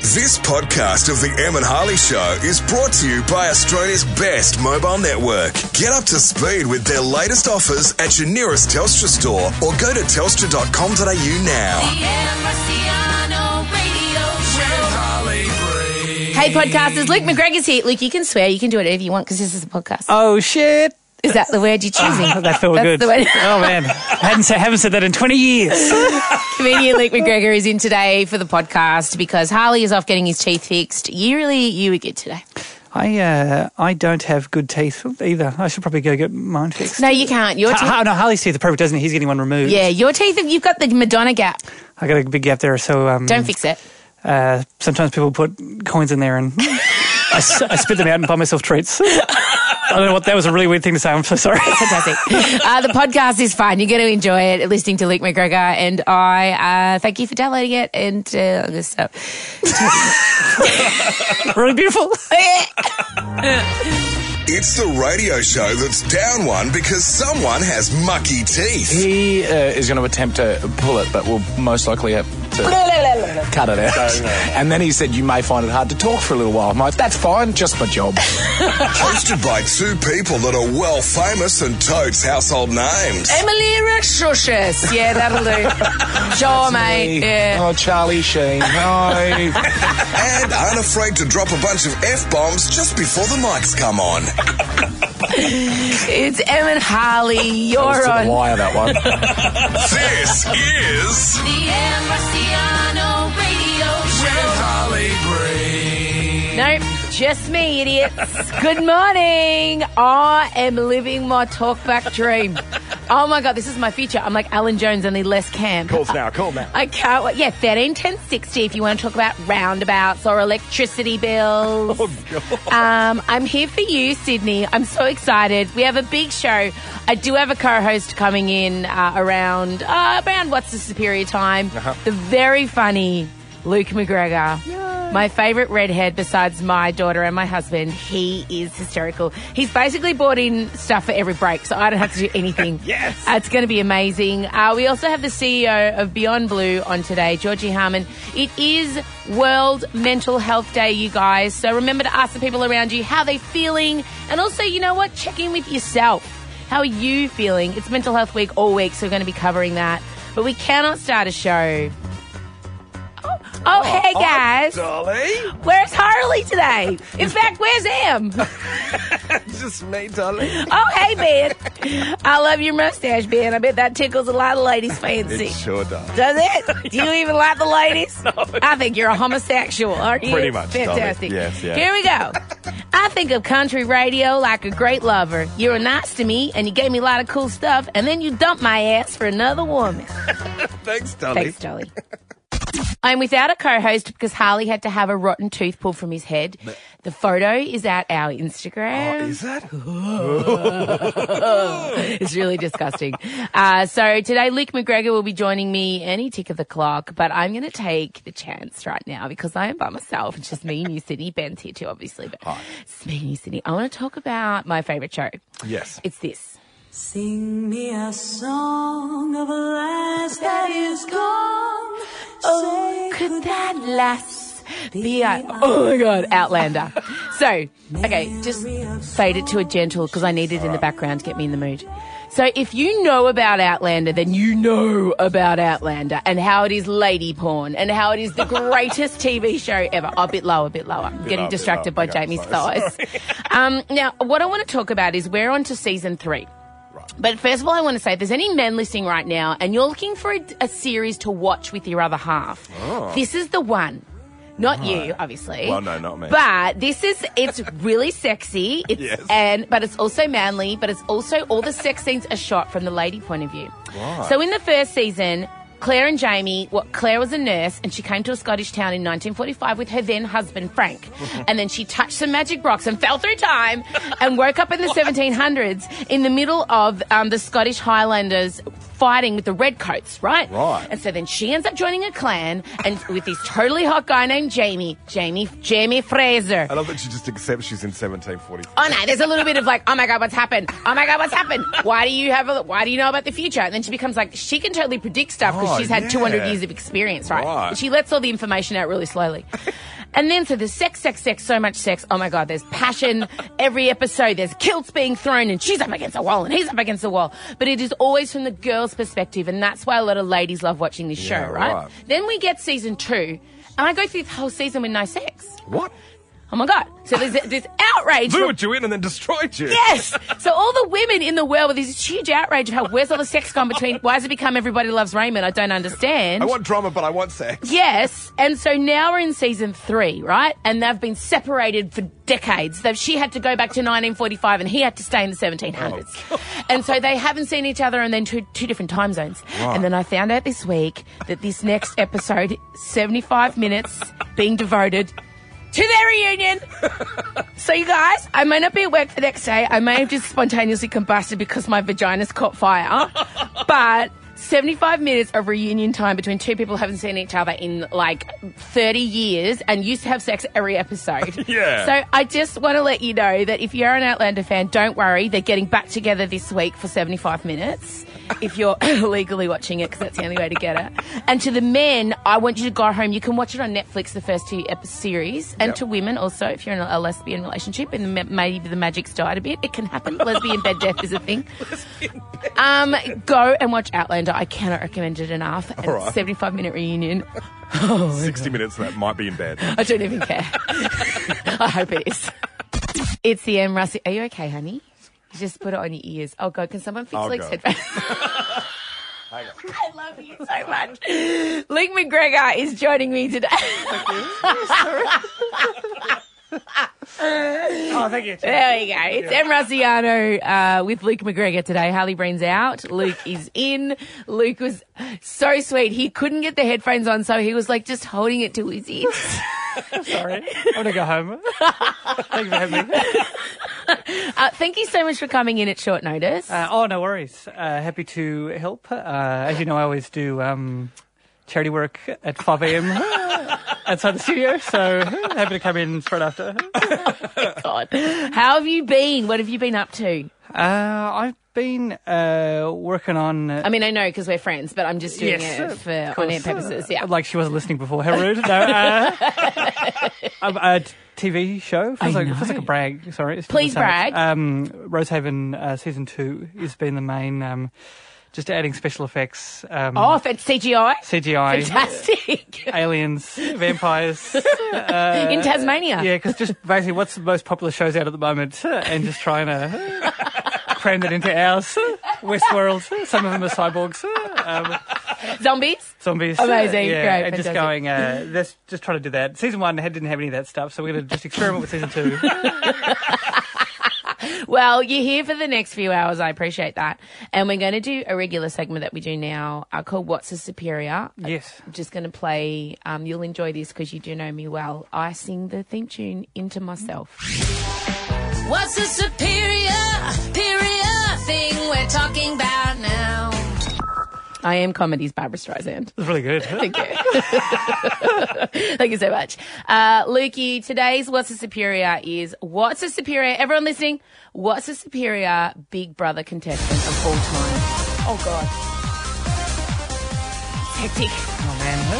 This podcast of the Em and Harley Show is brought to you by Australia's best mobile network. Get up to speed with their latest offers at your nearest Telstra store or go to telstra.com.au now. Hey, podcasters, Luke McGregor's here. Luke, you can swear. You can do whatever you want because this is a podcast. Oh, shit. Is that the word you're choosing? That felt good. The word. Oh, man. Haven't said that in 20 years. Comedian Luke McGregor is in today for the podcast because Harley is off getting his teeth fixed. You were good today. I don't have good teeth either. I should probably go get mine fixed. No, you can't. Your teeth. No, Harley's teeth are perfect, doesn't he? He's getting one removed. Yeah, your teeth, you've got the Madonna gap. I got a big gap there, so... Don't fix it. Sometimes people put coins in there and I spit them out and buy myself treats. I don't know what, that was a really weird thing to say. I'm so sorry. Fantastic. The podcast is fun. You're going to enjoy it, listening to Luke McGregor, and I thank you for downloading it. And I'm going to stop. Really beautiful. It's the radio show that's down one because someone has mucky teeth. He is going to attempt to pull it, but will most likely have to cut it out. And then he said, you may find it hard to talk for a little while. I'm like, that's fine, just my job. Hosted by two people that are well famous and totes household names. Emily Rexrocious. Yeah, that'll do. Sure, mate. Yeah. Oh, Charlie Sheen. And unafraid to drop a bunch of F-bombs just before the mics come on. It's Em and Harley. You're I was to on. the wire, that one. This is The Em Rusciano Radio Show. Harley Green. Nope, just me, idiots. Good morning. I am living my talkback dream. Oh my God, this is my future. I'm like Alan Jones, only less camp. Call now. I can't wait. Yeah, 131060 if you want to talk about roundabouts or electricity bills. Oh, God. I'm here for you, Sydney. I'm so excited. We have a big show. I do have a co-host coming in around what's the superior time? The very funny Luke McGregor. Yay. My favourite redhead besides my daughter and my husband. He is hysterical. He's basically bought in stuff for every break, so I don't have to do anything. Yes. It's going to be amazing. We also have the CEO of Beyond Blue on today, Georgie Harman. It is World Mental Health Day, you guys, so remember to ask the people around you how they're feeling, and also, you know what, check in with yourself. How are you feeling? It's Mental Health Week all week, so we're going to be covering that. But we cannot start a show. Oh, hey, guys. Dolly. Where's Harley today? In fact, where's Em? Just me, Dolly. Oh, hey, Ben. I love your mustache, Ben. I bet that tickles a lot of ladies' fancy. It sure does. Does it? Do you even like the ladies? No. I think you're a homosexual, aren't you? Pretty much, Fantastic. Dolly. Yes, yeah. Here we go. I think of country radio like a great lover. You were nice to me, and you gave me a lot of cool stuff, and then you dumped my ass for another woman. Thanks, Dolly. Thanks, Dolly. I'm without a co-host because Harley had to have a rotten tooth pulled from his head. The photo is at our Instagram. Oh, is that? It's really disgusting. So today Luke McGregor will be joining me any tick of the clock, but I'm going to take the chance right now because I am by myself. It's just me and you, Sydney. Ben's here too, obviously, but it's me and you, Sydney. I want to talk about my favourite show. Yes. It's this. Sing me a song of a lass that is gone. Oh, could that lass be oh my God, Outlander. So, okay, just fade it to a gentle because I need it in the background to get me in the mood. So if you know about Outlander, then you know about Outlander and how it is lady porn and how it is the greatest TV show ever. Oh, a bit lower. I'm getting distracted by Jamie's thighs. Now, what I want to talk about is we're on to season 3. But first of all, I want to say, if there's any men listening right now and you're looking for a series to watch with your other half, this is the one. Not you, obviously. Well, no, not me. But it's really sexy. Yes. But it's also manly, but it's also all the sex scenes are shot from the lady point of view. Right. So in the first season, Claire and Jamie, Claire was a nurse and she came to a Scottish town in 1945 with her then husband, Frank. And then she touched some magic rocks and fell through time and woke up in the 1700s in the middle of the Scottish Highlanders fighting with the redcoats, right? Right. And so then she ends up joining a clan and with this totally hot guy named Jamie Fraser. I love that she just accepts she's in 1745. Oh no, there's a little bit of like, oh my God, what's happened? Oh my God, what's happened? Why do you know about the future? And then she becomes like, she can totally predict stuff because she's had 200 years of experience, right? Right. She lets all the information out really slowly. And then so there's sex, so much sex. Oh my God, there's passion. Every episode there's kilts being thrown and she's up against the wall and he's up against the wall. But it is always from the girl's perspective, and that's why a lot of ladies love watching this show, right? Then we get season 2, and I go through the whole season with no sex. What? Oh my God. So there's this outrage. Lured you in and then destroyed you. Yes. So all the women in the world with this huge outrage of how, where's all the sex gone between, why has it become Everybody Loves Raymond? I don't understand. I want drama, but I want sex. Yes. And so now we're in season 3, right? And they've been separated for decades. She had to go back to 1945 and he had to stay in the 1700s. And so they haven't seen each other, and then two different time zones. Right. And then I found out this week that this next episode, 75 minutes being devoted to their reunion. So you guys, I may not be at work the next day. I may have just spontaneously combusted because my vagina's caught fire. But 75 minutes of reunion time between two people who haven't seen each other in like 30 years and used to have sex every episode. Yeah. So I just want to let you know that if you're an Outlander fan, don't worry. They're getting back together this week for 75 minutes. If you're legally watching it, because that's the only way to get it. And to the men, I want you to go home. You can watch it on Netflix, the first 2 series. And to women also, if you're in a lesbian relationship and maybe the magic's died a bit, it can happen. Lesbian bed death is a thing. Go and watch Outlander. I cannot recommend it enough. And All right. 75-minute reunion. 60 minutes that might be in bed. I don't even care. I hope it is. It's the M. Rusty. Are you okay, honey? You just put it on your ears. Oh, God, can someone fix I'll Luke's go. headphones? I love you so much. Luke McGregor is joining me today. Oh, thank you. There we go. It's M. Russiano with Luke McGregor today. Harley Breen's out. Luke is in. Luke was so sweet. He couldn't get the headphones on, so he was like just holding it to his ears. Sorry. I'm going to go home. Thank you for having me. Thank you so much for coming in at short notice. No worries. Happy to help. As you know, I always do charity work at 5 a.m. outside the studio, so happy to come in straight after. God. How have you been? What have you been up to? I've been working on... I mean, I know because we're friends, but I'm just doing it for on-air purposes. Yeah. Like she wasn't listening before. How rude. No, a TV show. Feels like a brag. Sorry. Please brag. Rosehaven Season 2 has been the main... just adding special effects. CGI? CGI. Fantastic. Aliens, vampires. In Tasmania. Yeah, because just basically what's the most popular shows out at the moment and just trying to cram that into ours. Westworld, some of them are cyborgs. Zombies. Amazing. Yeah, Great. and just going, let's just try to do that. Season 1 didn't have any of that stuff, so we're going to just experiment with Season 2. Well, you're here for the next few hours. I appreciate that. And we're going to do a regular segment that we do now called What's a Superior? Yes. I'm just going to play, you'll enjoy this because you do know me well. I sing the theme tune into myself. What's the superior thing we're talking about now? I am comedy's Barbara Streisand. It's really good. Thank you. Thank you so much. Lukey, today's What's a Superior is what's a superior, everyone listening, what's a superior Big Brother contestant of all time? Oh, God. It's hectic. Oh,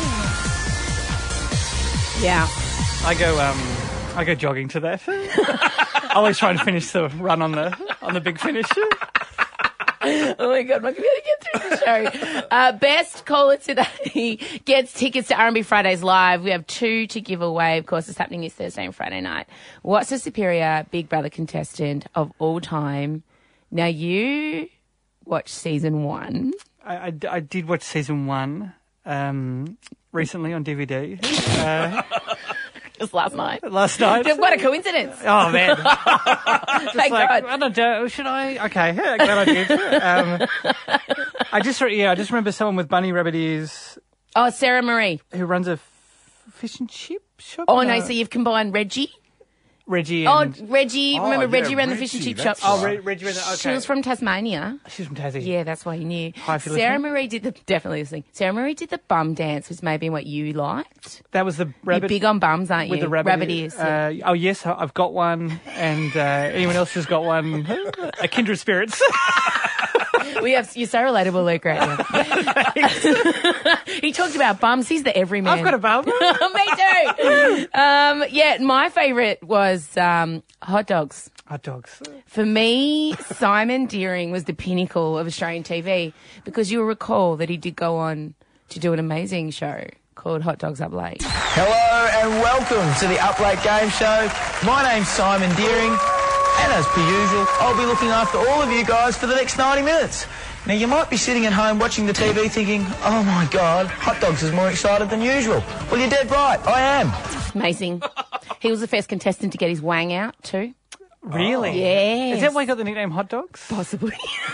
man. Yeah. I go jogging to that. I always try and finish the run on the big finish. Oh my God, I'm not going to be able to get through the show. Best caller today gets tickets to R&B Fridays Live. We have 2 to give away. Of course, it's happening this Thursday and Friday night. What's the superior Big Brother contestant of all time? Now, you watched season 1. I did watch season 1 recently on DVD. Just last night. Last night. What a coincidence. Oh, man. Thank God. I don't know. Should I? Okay. Yeah, glad I did. I just remember someone with bunny rabbit ears. Oh, Sarah Marie. Who runs a fish and chip shop? Oh, no, so you've combined Reggie. Reggie and... Reggie. Remember yeah, Reggie ran the fish and chip shop? that's right. Reggie ran the... Okay. She was from Tasmania. She's from Tassie. Yeah, that's why you knew. Hi, if you're Sarah listening. Marie did definitely listening. Sarah Marie did the bum dance, which may be what you liked. That was the rabbit... You're big on bums, aren't you? With the rabbit ears. Yeah. Oh, yes, I've got one. And anyone else who's got one? A kindred spirits. You're so relatable, Luke, right now. He talked about bums. He's the everyman. I've got a bum. Me too. Yeah, my favourite was hot dogs. Hot dogs. For me, Simon Deering was the pinnacle of Australian TV because you'll recall that he did go on to do an amazing show called Hot Dogs Up Late. Hello and welcome to the Up Late Game Show. My name's Simon Deering, and as per usual, I'll be looking after all of you guys for the next 90 minutes. Now, you might be sitting at home watching the TV thinking, oh my God, Hot Dogs is more excited than usual. Well, you're dead right, I am. Amazing. He was the first contestant to get his wang out too. Really? Yes. Is that why he got the nickname Hot Dogs? Possibly.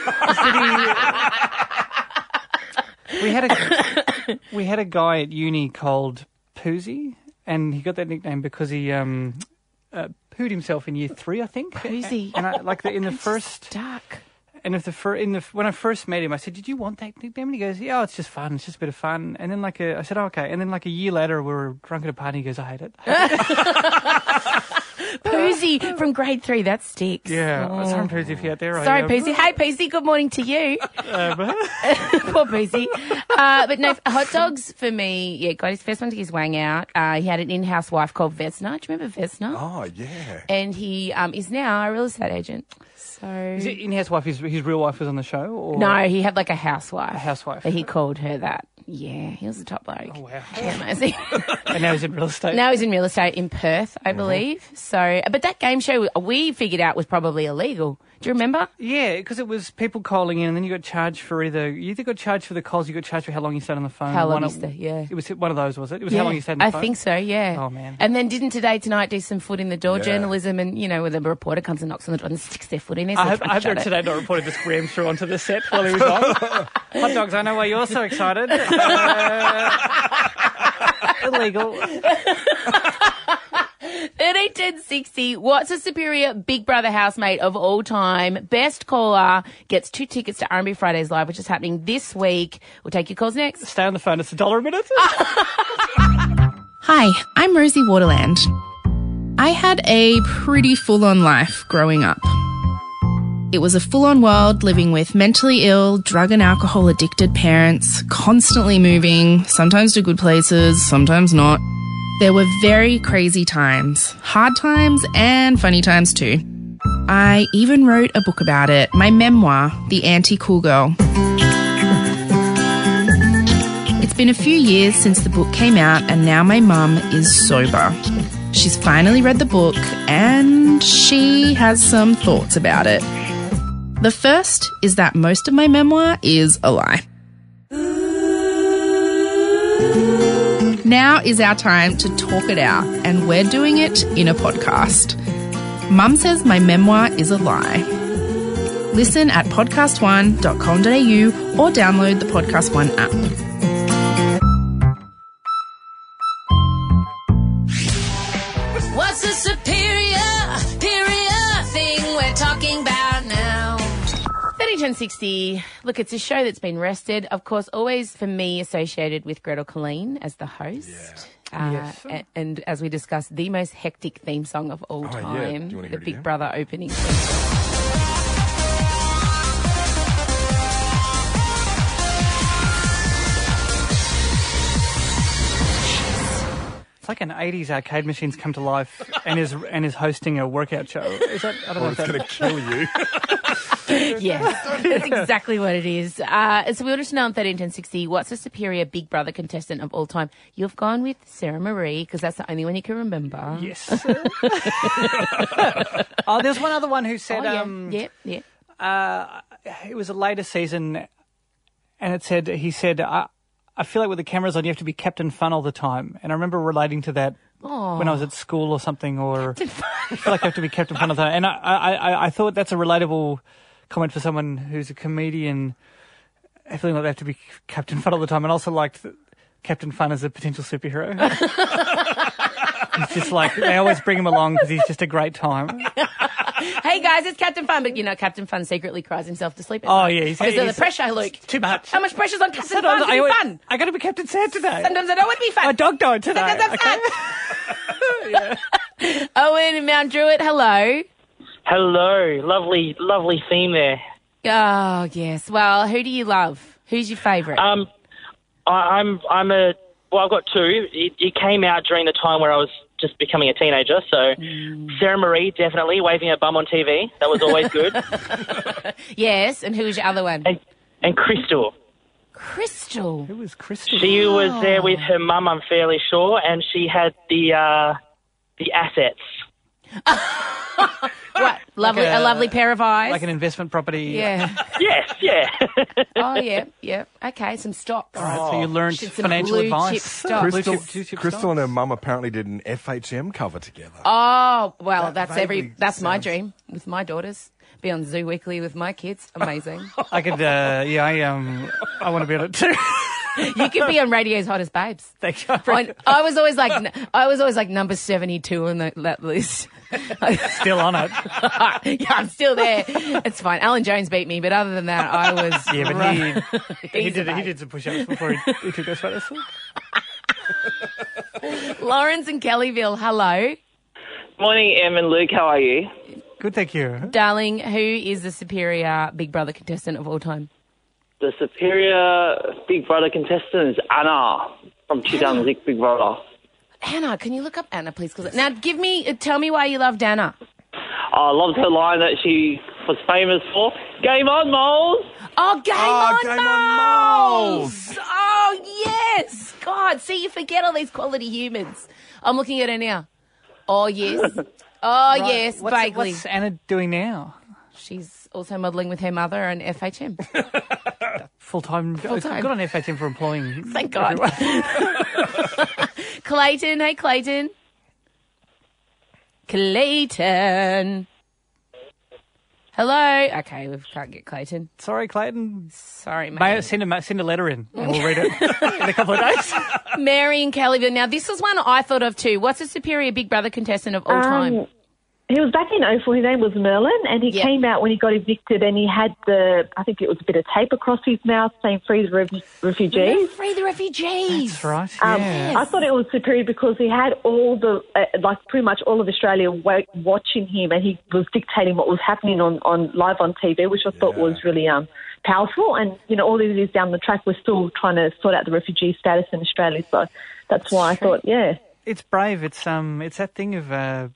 We had a guy at uni called Poozy, and he got that nickname because he pooed himself in year 3, I think. Poozy. And in the first. Dark. And when I first met him, I said, "Did you want that nickname?" And he goes, "Yeah, it's just fun. It's just a bit of fun." And then I said, oh, "Okay." And then a year later, we were drunk at a party. He goes, "I hate it." Poozy from grade 3, that sticks. Yeah, sorry, Poozy, if you're out there. Sorry, Poozy. Hey, Poozy, good morning to you. Poor Poozy. But no, hot dogs for me, yeah, got his first one to get his wang out. He had an in-house wife called Vesna. Do you remember Vesna? Oh, yeah. And he is now a real estate agent. So Is it in-house wife? His real wife was on the show? Or? No, he had a housewife. A housewife. But he called her that. Yeah, he was a top bloke. Oh, wow. Yeah, amazing. And now he's in real estate? Now he's in real estate in Perth, I believe. So, but that game show we figured out was probably illegal. Do you remember? Yeah, because it was people calling in, and then you got charged for you either got charged for the calls, you got charged for how long you stayed on the phone. How long you stayed, yeah. It was one of those, was it? It was how long you stayed on the phone? I think so, yeah. Oh, man. And then didn't Today Tonight do some foot in the door Yeah. journalism and, where the reporter comes and knocks on the door and sticks their foot in there. So I hope trying to shut that it. Today Not Reported just rammed through onto the set while he was on. Hot dogs, I know why you're so excited. Illegal. 131060, what's a superior Big Brother housemate of all time? Best caller gets 2 tickets to R&B Fridays Live, which is happening this week. We'll take your calls next. Stay on the phone. It's $1 a minute. Hi, I'm Rosie Waterland. I had a pretty full-on life growing up. It was a full-on world living with mentally ill, drug and alcohol addicted parents, constantly moving, sometimes to good places, sometimes not. There were very crazy times, hard times and funny times too. I even wrote a book about it, my memoir, The Anti-Cool Girl. It's been a few years since the book came out and now my mum is sober. She's finally read the book and she has some thoughts about it. The first is that most of my memoir is a lie. Now is our time to talk it out, and we're doing it in a podcast. Mum says my memoir is a lie. Listen at podcast1.com.au or download the Podcast One app. What's the superior thing we're talking about now? 131060, look, it's a show that's been rested. Of course, always for me associated with Gretel Colleen as the host. Yes. And as we discussed, the most hectic theme song of all yeah. time, Do you wanna the hear it Big again? Brother opening theme song. It's like an 80s arcade machine's come to life and is hosting a workout show. Is that? I don't know Or if it's that... going to kill you. Yes, that's exactly what it is. So we want to know on 131060, what's the superior Big Brother contestant of all time? You've gone with Sarah Marie because that's the only one you can remember. Yes. Oh, there's one other one who said... Yeah. It was a later season, and he said, I feel like with the cameras on, you have to be Captain Fun all the time. And I remember relating to that when I was at school or something, or I feel like I have to be Captain Fun all the time. And I thought that's a relatable comment for someone who's a comedian, feeling like they have to be Captain Fun all the time, and also liked Captain Fun as a potential superhero. He's just like, they always bring him along because he's just a great time. Hey guys, it's Captain Fun, but Captain Fun secretly cries himself to sleep at Oh, night. yeah. Because of the pressure, Luke. Too much. How much pressure's on Captain Fun to be fun? I got to be Captain Sad today. Sometimes I don't want to be fun. My dog died today. Sometimes I'm Okay? fun. Owen in Mount Druitt, hello. Hello, lovely theme there. Oh, yes. Well, who do you love? Who's your favourite? I've got two. It came out during the time where I was just becoming a teenager. So Sarah Marie, definitely, waving her bum on TV. That was always good. Yes, and who was your other one? And Crystal. Crystal? Who was Crystal? She was there with her mum, I'm fairly sure, and she had the assets. What? Lovely, a lovely pair of eyes? Like an investment property. Yeah. Yes, yeah. Oh, yeah. Okay, some stocks. All right, so you learned Should some financial blue advice. chip stocks. Blue chip Crystal stocks. and her mum apparently did an FHM cover together. Oh, well, that's vaguely my sounds- dream with my daughters. Be on Zoo Weekly with my kids. Amazing. I could, I want to be on it too. You could be on Radio's Hottest Babes. Thank you. I was always like number 72 on that list. Still on it. Yeah, I'm still there. It's fine. Alan Jones beat me, but other than that, I was. Yeah, but he He's a babe. did some push-ups before he took those photos. Lawrence and Kellyville, hello. Morning, Em and Luke. How are you? Good, thank you. Darling, who is the superior Big Brother contestant of all time? The superior Big Brother contestant is Anna from 2006 Big Brother. Anna, can you look up Anna, please? Now, tell me why you loved Anna. I loved her line that she was famous for. Game on, Moles! Oh, Game on Moles! Oh, yes! God, see, you forget all these quality humans. I'm looking at her now. Oh, yes. Oh, yes, Bagley. What's Anna doing now? She's also modelling with her mother and FHM. Full-time. Good on FHM for employing. Thank God. Clayton, hey, Clayton. Clayton. Hello. Okay, we can't get Clayton. Sorry, Clayton. Sorry, mate. Send a letter in and we'll read it in a couple of days. Mary and Kellyville. Now, this is one I thought of too. What's a superior Big Brother contestant of all time? He was back in 04. His name was Merlin, and he came out when he got evicted, and he had I think it was a bit of tape across his mouth saying "Free the refugees." Free the refugees. That's right. Yeah. I thought it was superior because he had all the pretty much all of Australia watching him, and he was dictating what was happening on live on TV, which I thought was really powerful. And all these years down the track, we're still trying to sort out the refugee status in Australia. So that's why I thought, It's brave. It's that thing of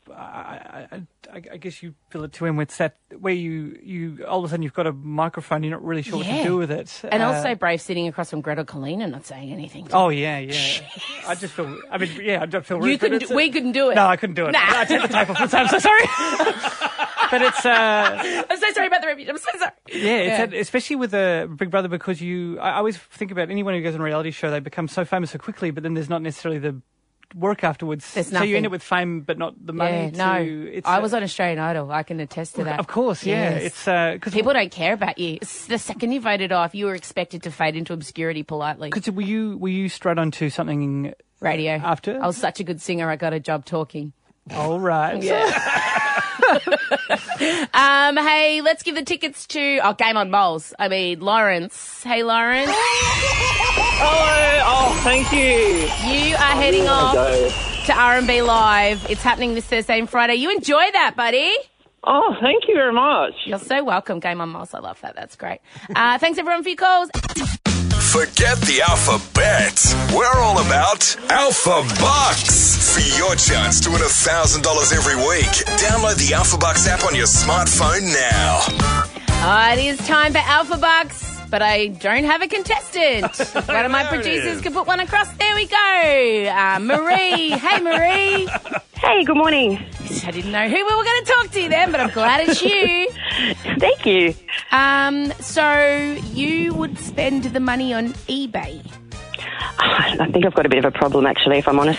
I guess you feel it to him. It's that where you all of a sudden you've got a microphone, you're not really sure what to do with it. And also brave sitting across from Gretel Collina not saying anything. Oh yeah. I just feel. I don't feel rude. We couldn't do it. No, I couldn't do it. Nah. I take the tape off. I'm so sorry. But it's. I'm so sorry about the refugees. I'm so sorry. Yeah, it's that, especially with Big Brother, because I always think about anyone who goes on a reality show, they become so famous so quickly, but then there's not necessarily the work afterwards. There's so you end up with fame, but not the money. I was on Australian Idol. I can attest to that. Of course, yeah. Yes. It's because people don't care about you. It's the second you voted off, you were expected to fade into obscurity politely. Because were you straight onto something radio after? I was such a good singer. I got a job talking. All right. Yeah. Hey, let's give the tickets to Game on Moles. Lawrence. Hey, Lawrence. Hello. Oh, thank you. You are heading off to R&B Live. It's happening this Thursday and Friday. You enjoy that, buddy. Oh, thank you very much. You're so welcome. Game on Moles. I love that. That's great. Thanks, everyone, for your calls. Forget the alphabet. We're all about Alpha Bucks. For your chance to win $1,000 every week, download the Alpha Bucks app on your smartphone now. It is time for Alpha Bucks, but I don't have a contestant. One of my producers can put one across. There we go. Marie. Hey, Marie. Hey, good morning. I didn't know who we were going to talk to then, but I'm glad it's you. Thank you. So you would spend the money on eBay? I think I've got a bit of a problem, actually, if I'm honest.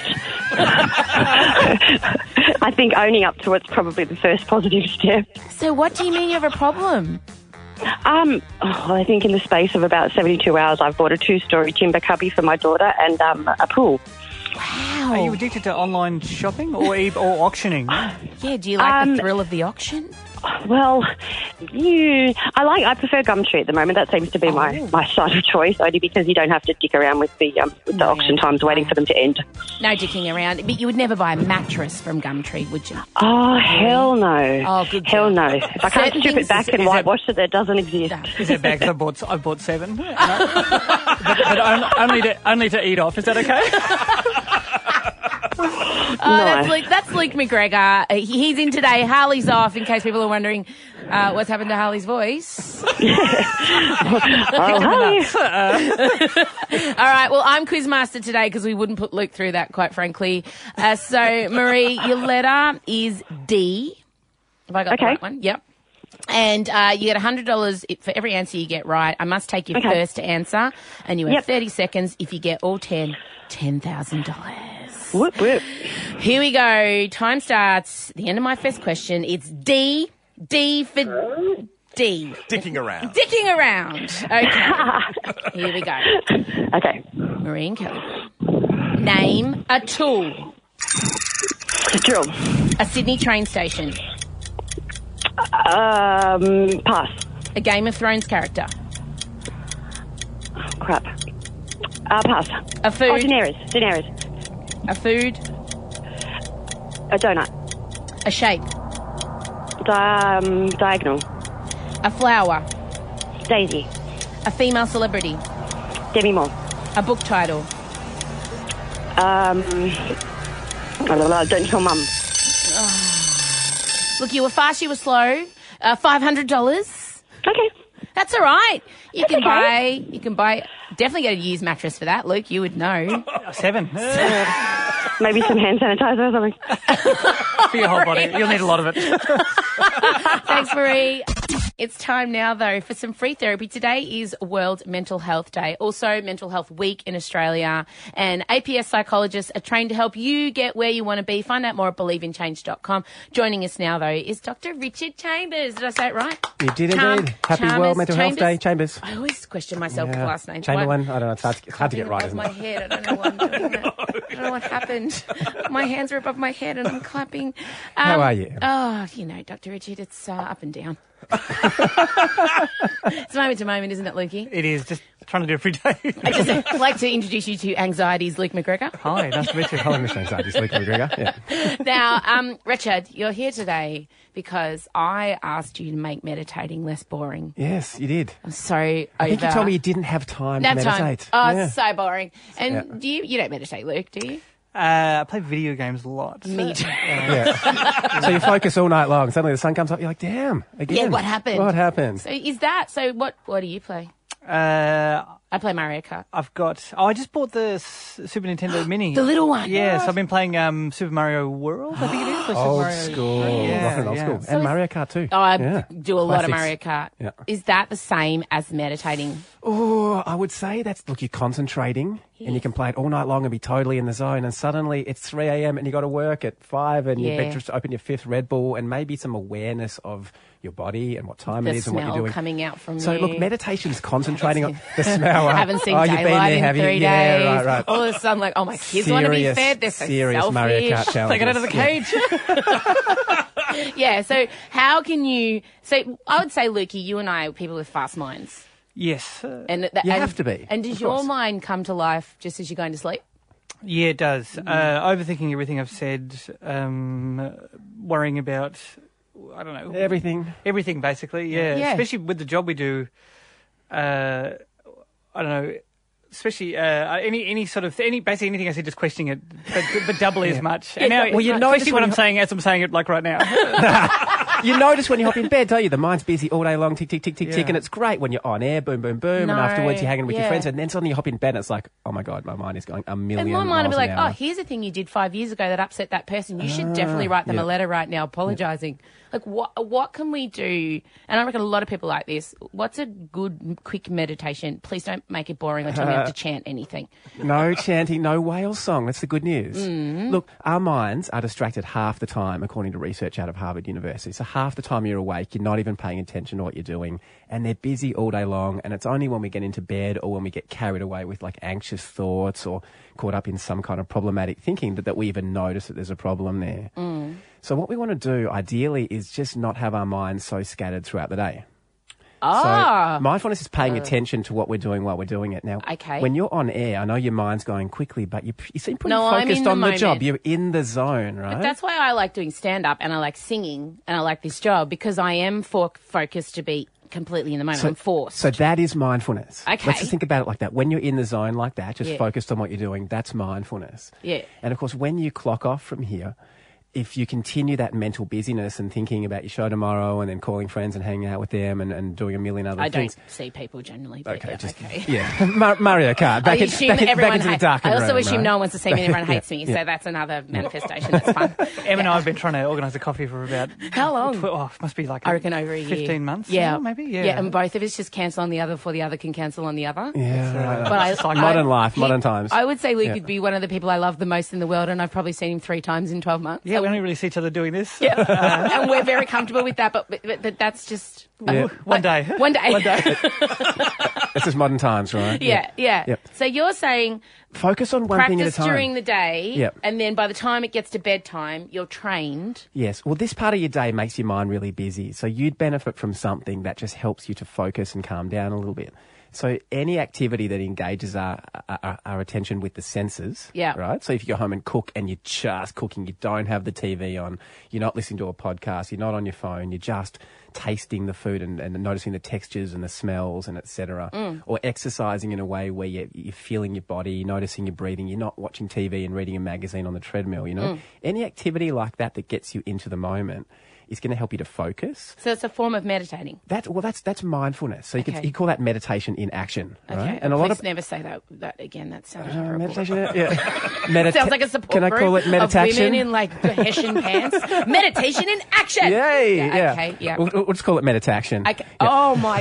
I think owning up to it's probably the first positive step. So what do you mean you have a problem? I think in the space of about 72 hours, I've bought a 2-story timber cubby for my daughter and a pool. Wow. Are you addicted to online shopping or auctioning? Yeah, do you like the thrill of the auction? Well, I prefer Gumtree at the moment. That seems to be my site of choice, only because you don't have to dick around with the auction times waiting for them to end. No dicking around. But you would never buy a mattress from Gumtree, would you? Oh, hell no. Oh, good. Hell no. If I can't strip it back and whitewash it, that doesn't exist. Is that bags? I've bought 7. but only to eat off. Is that okay? That's Luke McGregor. He's in today. Harley's off, in case people are wondering what's happened to Harley's voice. Oh, Harley. All right, well, I'm Quizmaster today because we wouldn't put Luke through that, quite frankly. So, Marie, your letter is D. Have I got the right one? Yep. And you get $100 for every answer you get right. I must take your first answer, and you have 30 seconds. If you get all 10, $10,000. Whoop, whoop. Here we go. Time starts. The end of my first question. It's D. D for D. Dicking around. Dicking around. Okay. Here we go. Okay. Marie and Kelly. Name a tool. Drill. A Sydney train station. Pass. A Game of Thrones character. Oh, crap. Pass. A food. Oh, Daenerys. A food. A donut. A shape. Diagonal. A flower. Daisy. A female celebrity. Demi Moore. A book title. Don't Tell Mum. Look, you were fast, you were slow. $500. Okay. That's all right. You can buy, definitely get a used mattress for that, Luke. You would know. 7. Maybe some hand sanitizer or something. For your whole body. You'll need a lot of it. Thanks, Marie. It's time now, though, for some free therapy. Today is World Mental Health Day, also Mental Health Week in Australia. And APS psychologists are trained to help you get where you want to be. Find out more at believeinchange.com. Joining us now, though, is Dr. Richard Chambers. Did I say it right? You did indeed. Happy World Mental Health Day, Chambers. I always question myself with the last name. Chamberlain. I don't know. It's hard to get right, isn't it? My head. I don't know why I'm doing that. I don't know what happened. My hands are above my head and I'm clapping. How are you? Oh, Dr. Richard, it's up and down. It's moment to moment, isn't it, Lukey? It is. Just trying to do it every day. I'd just like to introduce you to Anxiety's Luke McGregor. Hi, nice to meet you. Hello, Mr. Anxiety's Luke McGregor. Yeah. Now, Richard, you're here today because I asked you to make meditating less boring. Yes, you did. I'm so I think you told me you didn't have time to meditate. Oh, it's so boring. And you don't meditate, Luke, do you? I play video games a lot. Me too. Yeah. So you focus all night long. Suddenly the sun comes up. You're like, damn, again. Yeah, what happened? What happened? So what do you play? I play Mario Kart. I just bought the Super Nintendo Mini. The little one. Yes, I've been playing Super Mario World, I think it is. Old school. Old school. And Mario Kart too. Oh, I do a lot of Classics. Mario Kart. Yeah. Is that the same as meditating? Oh, I would say you're concentrating and you can play it all night long and be totally in the zone, and suddenly it's 3 a.m. and you got to work at 5 and you're just to open your 5th Red Bull, and maybe some awareness of your body and what time it is and what you're doing. The smell coming out from So you. look, meditation's concentrating on the smell. I haven't seen daylight in 3 days. Yeah, right. All of a sudden, like, oh, my kids want to be fed. They're so serious selfish. Mario Kart challenges. Take it out of the cage. Yeah, so how can you... So I would say, Lukey, you and I are people with fast minds. Yes. You have to be. And does your mind come to life just as you're going to sleep? Yeah, it does. Overthinking everything I've said, worrying about, I don't know. Everything, basically, yeah. Especially with the job we do, I don't know. Especially basically anything I said, just questioning it, but doubly as much. And now, especially when I'm saying as I'm saying it, like right now. You notice when you hop in bed, don't you? The mind's busy all day long, tick, tick, tick, tick, tick, and it's great when you're on air, boom, boom, boom, and afterwards you're hanging with your friends, and then suddenly you hop in bed and it's like, oh my God, my mind is going a million miles an hour. And my mind will be like, oh, here's a thing you did 5 years ago that upset that person. You should definitely write them a letter right now apologising. Like, what can we do? And I reckon a lot of people like this. What's a good, quick meditation? Please don't make it boring or tell me I have to chant anything. No chanting, no whale song. That's the good news. Look, our minds are distracted half the time, according to research out of Harvard University. So half the time you're awake, you're not even paying attention to what you're doing, and they're busy all day long, and it's only when we get into bed or when we get carried away with like anxious thoughts or caught up in some kind of problematic thinking that we even notice that there's a problem there. So what we want to do, ideally, is just not have our minds so scattered throughout the day. Ah. So mindfulness is paying attention to what we're doing while we're doing it. Now, Okay. when you're on air, I know your mind's going quickly, but you seem pretty No, I'm focused in the on the job. moment. You're in the zone, right? But that's why I like doing stand-up and I like singing and I like this job because I am focused to be completely in the moment. I'm forced. So that is mindfulness. Okay. Let's just think about it like that. When you're in the zone like that, just Yeah. focused on what you're doing, that's mindfulness. Yeah. And of course, when you clock off from here, if you continue that mental busyness and thinking about your show tomorrow and then calling friends and hanging out with them and doing a million other I things. don't see people generally. But Okay, yeah, just okay. yeah, Mario Kart. I assume back everyone into the hates. darkened I also room, assume right? no one wants to see me and everyone hates me. Yeah. So that's another manifestation. That's fun. Em and I have been trying to organise a coffee for about How long? It must be like I reckon over a year. 15 months. Yeah, maybe. Yeah. and both of us just cancel on the other before the other can cancel on the other. Yeah, right. But I, It's like modern life, modern times. I would say Luke Yeah. would be one of the people I love the most in the world, and I've probably seen him 3 times in 12 months. Yeah, we only really see each other doing this. Yeah, and we're very comfortable with that. But that's just Yeah. One day. One day. One day. This is modern times, right? Yeah. Yep. So you're saying Focus on one thing at a practice time. during the day, Yep. and then by the time it gets to bedtime, you're trained. Yes. Well, this part of your day makes your mind really busy. So you'd benefit from something that just helps you to focus and calm down a little bit. So any activity that engages our attention with the senses, Yeah. right? So if you go home and cook and you're just cooking, you don't have the TV on, you're not listening to a podcast, you're not on your phone, you're just tasting the food and noticing the textures and the smells and etc. Or exercising in a way where you're feeling your body, noticing your breathing, you're not watching TV and reading a magazine on the treadmill, you know? Any activity like that that gets you into the moment is going to help you to focus. So it's a form of meditating. That's mindfulness. So you Okay. could call that meditation in action, right? Okay. And a lot Please of never say that again. That sounds horrible. meditation, yeah. Sounds like a support Can I call group it meditation? of women in like Hessian pants. Meditation in action. Yay! Yeah. Okay. Yeah. We'll just call it meditation. Okay. Oh my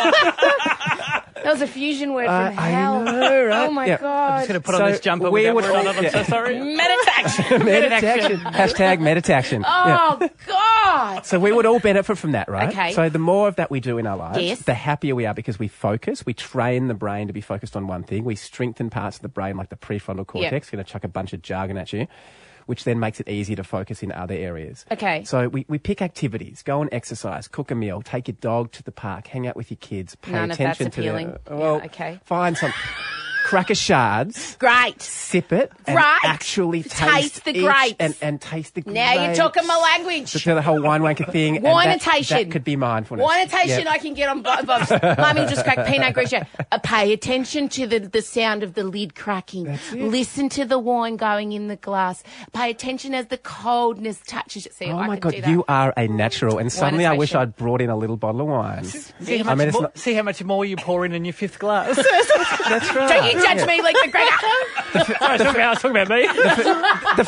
god. That was a fusion word from hell. I know, right? Oh my Yeah. god. I'm just going to put on this jumper we with that would word on it. I'm so sorry. Meditation. meditation. Hashtag meditation. Yeah. Oh god. So we would all benefit from that, right? Okay. So the more of that we do in our lives, Yes. the happier we are because we focus. We train the brain to be focused on one thing. We strengthen parts of the brain like the prefrontal cortex. Going to chuck a bunch of jargon at you, which then makes it easier to focus in other areas. Okay. So we pick activities, go and exercise, cook a meal, take your dog to the park, hang out with your kids, pay None of that's attention to appealing. Well, Yeah, okay. Find some cracker shards. Great. Sip it and Right. actually Taste the each grapes. and taste the grapes. Now you're talking my language. The whole wine wanker thing. and Winetation. That could be mindfulness. Winetation, Yeah. I can get on both. Mummy just cracked Pinot Grigio. Pay attention to the sound of the lid cracking. Listen to the wine going in the glass. Pay attention as the coldness touches it. See, Oh I my could God, do that. you are a natural. And suddenly I wish Winetation. I'd brought in a little bottle of wine. See how, I mean, much it's more, not- see how much more you pour in your fifth glass. That's right. Don't you judge Yeah. me like McGregor. Sorry, I was talking about me. The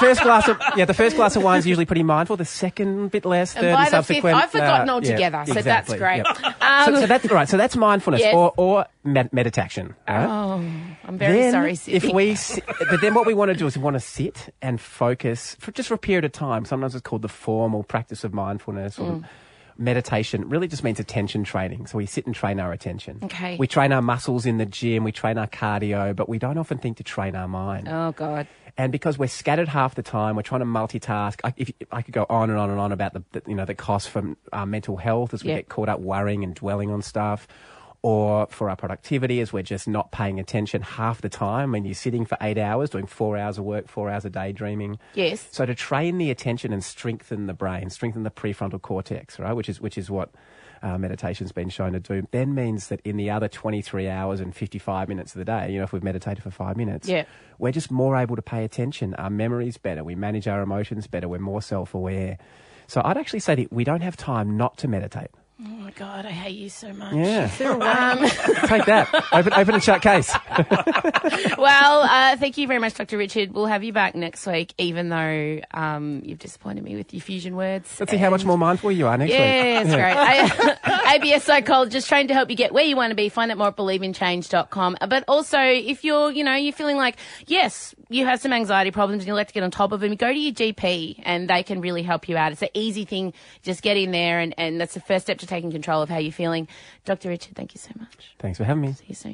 first glass of wine is usually pretty mindful. The second bit less. Third And by and the fifth, subsequent. I've forgotten yeah, altogether. So exactly, that's great. yep. So that's right. So that's mindfulness Yes. or meditation. Right? Oh, I'm very Then sorry, Sydney. But then what we want to do is we want to sit and focus for a period of time. Sometimes it's called the formal practice of mindfulness or meditation. Really just means attention training. So we sit and train our attention. Okay. We train our muscles in the gym. We train our cardio, but we don't often think to train our mind. Oh, God. And because we're scattered half the time, we're trying to multitask. I could go on and on and on about the cost from our mental health as we get caught up worrying and dwelling on stuff, or for our productivity as we're just not paying attention half the time. When you're sitting for 8 hours, doing 4 hours of work, 4 hours a day dreaming. Yes. So to train the attention and strengthen the brain, strengthen the prefrontal cortex, right, which is what meditation's been shown to do, then means that in the other 23 hours and 55 minutes of the day, if we've meditated for 5 minutes, we're just more able to pay attention. Our memory's better. We manage our emotions better. We're more self-aware. So I'd actually say that we don't have time not to meditate. Oh, my God, I hate you so much. Yeah. Is there a way? Take that. Open and shut case. Well, thank you very much, Dr. Richard. We'll have you back next week, even though you've disappointed me with your fusion words. Let's see how much more mindful you are next week. Yeah, it's great. ABS psychologist trained to help you get where you want to be. Find out more at believeinchange.com. But also, if you're feeling like, yes, you have some anxiety problems and you'd like to get on top of them, go to your GP and they can really help you out. It's an easy thing. Just get in there and that's the first step to taking control of how you're feeling. Dr. Richard, thank you so much. Thanks for having me. See you soon.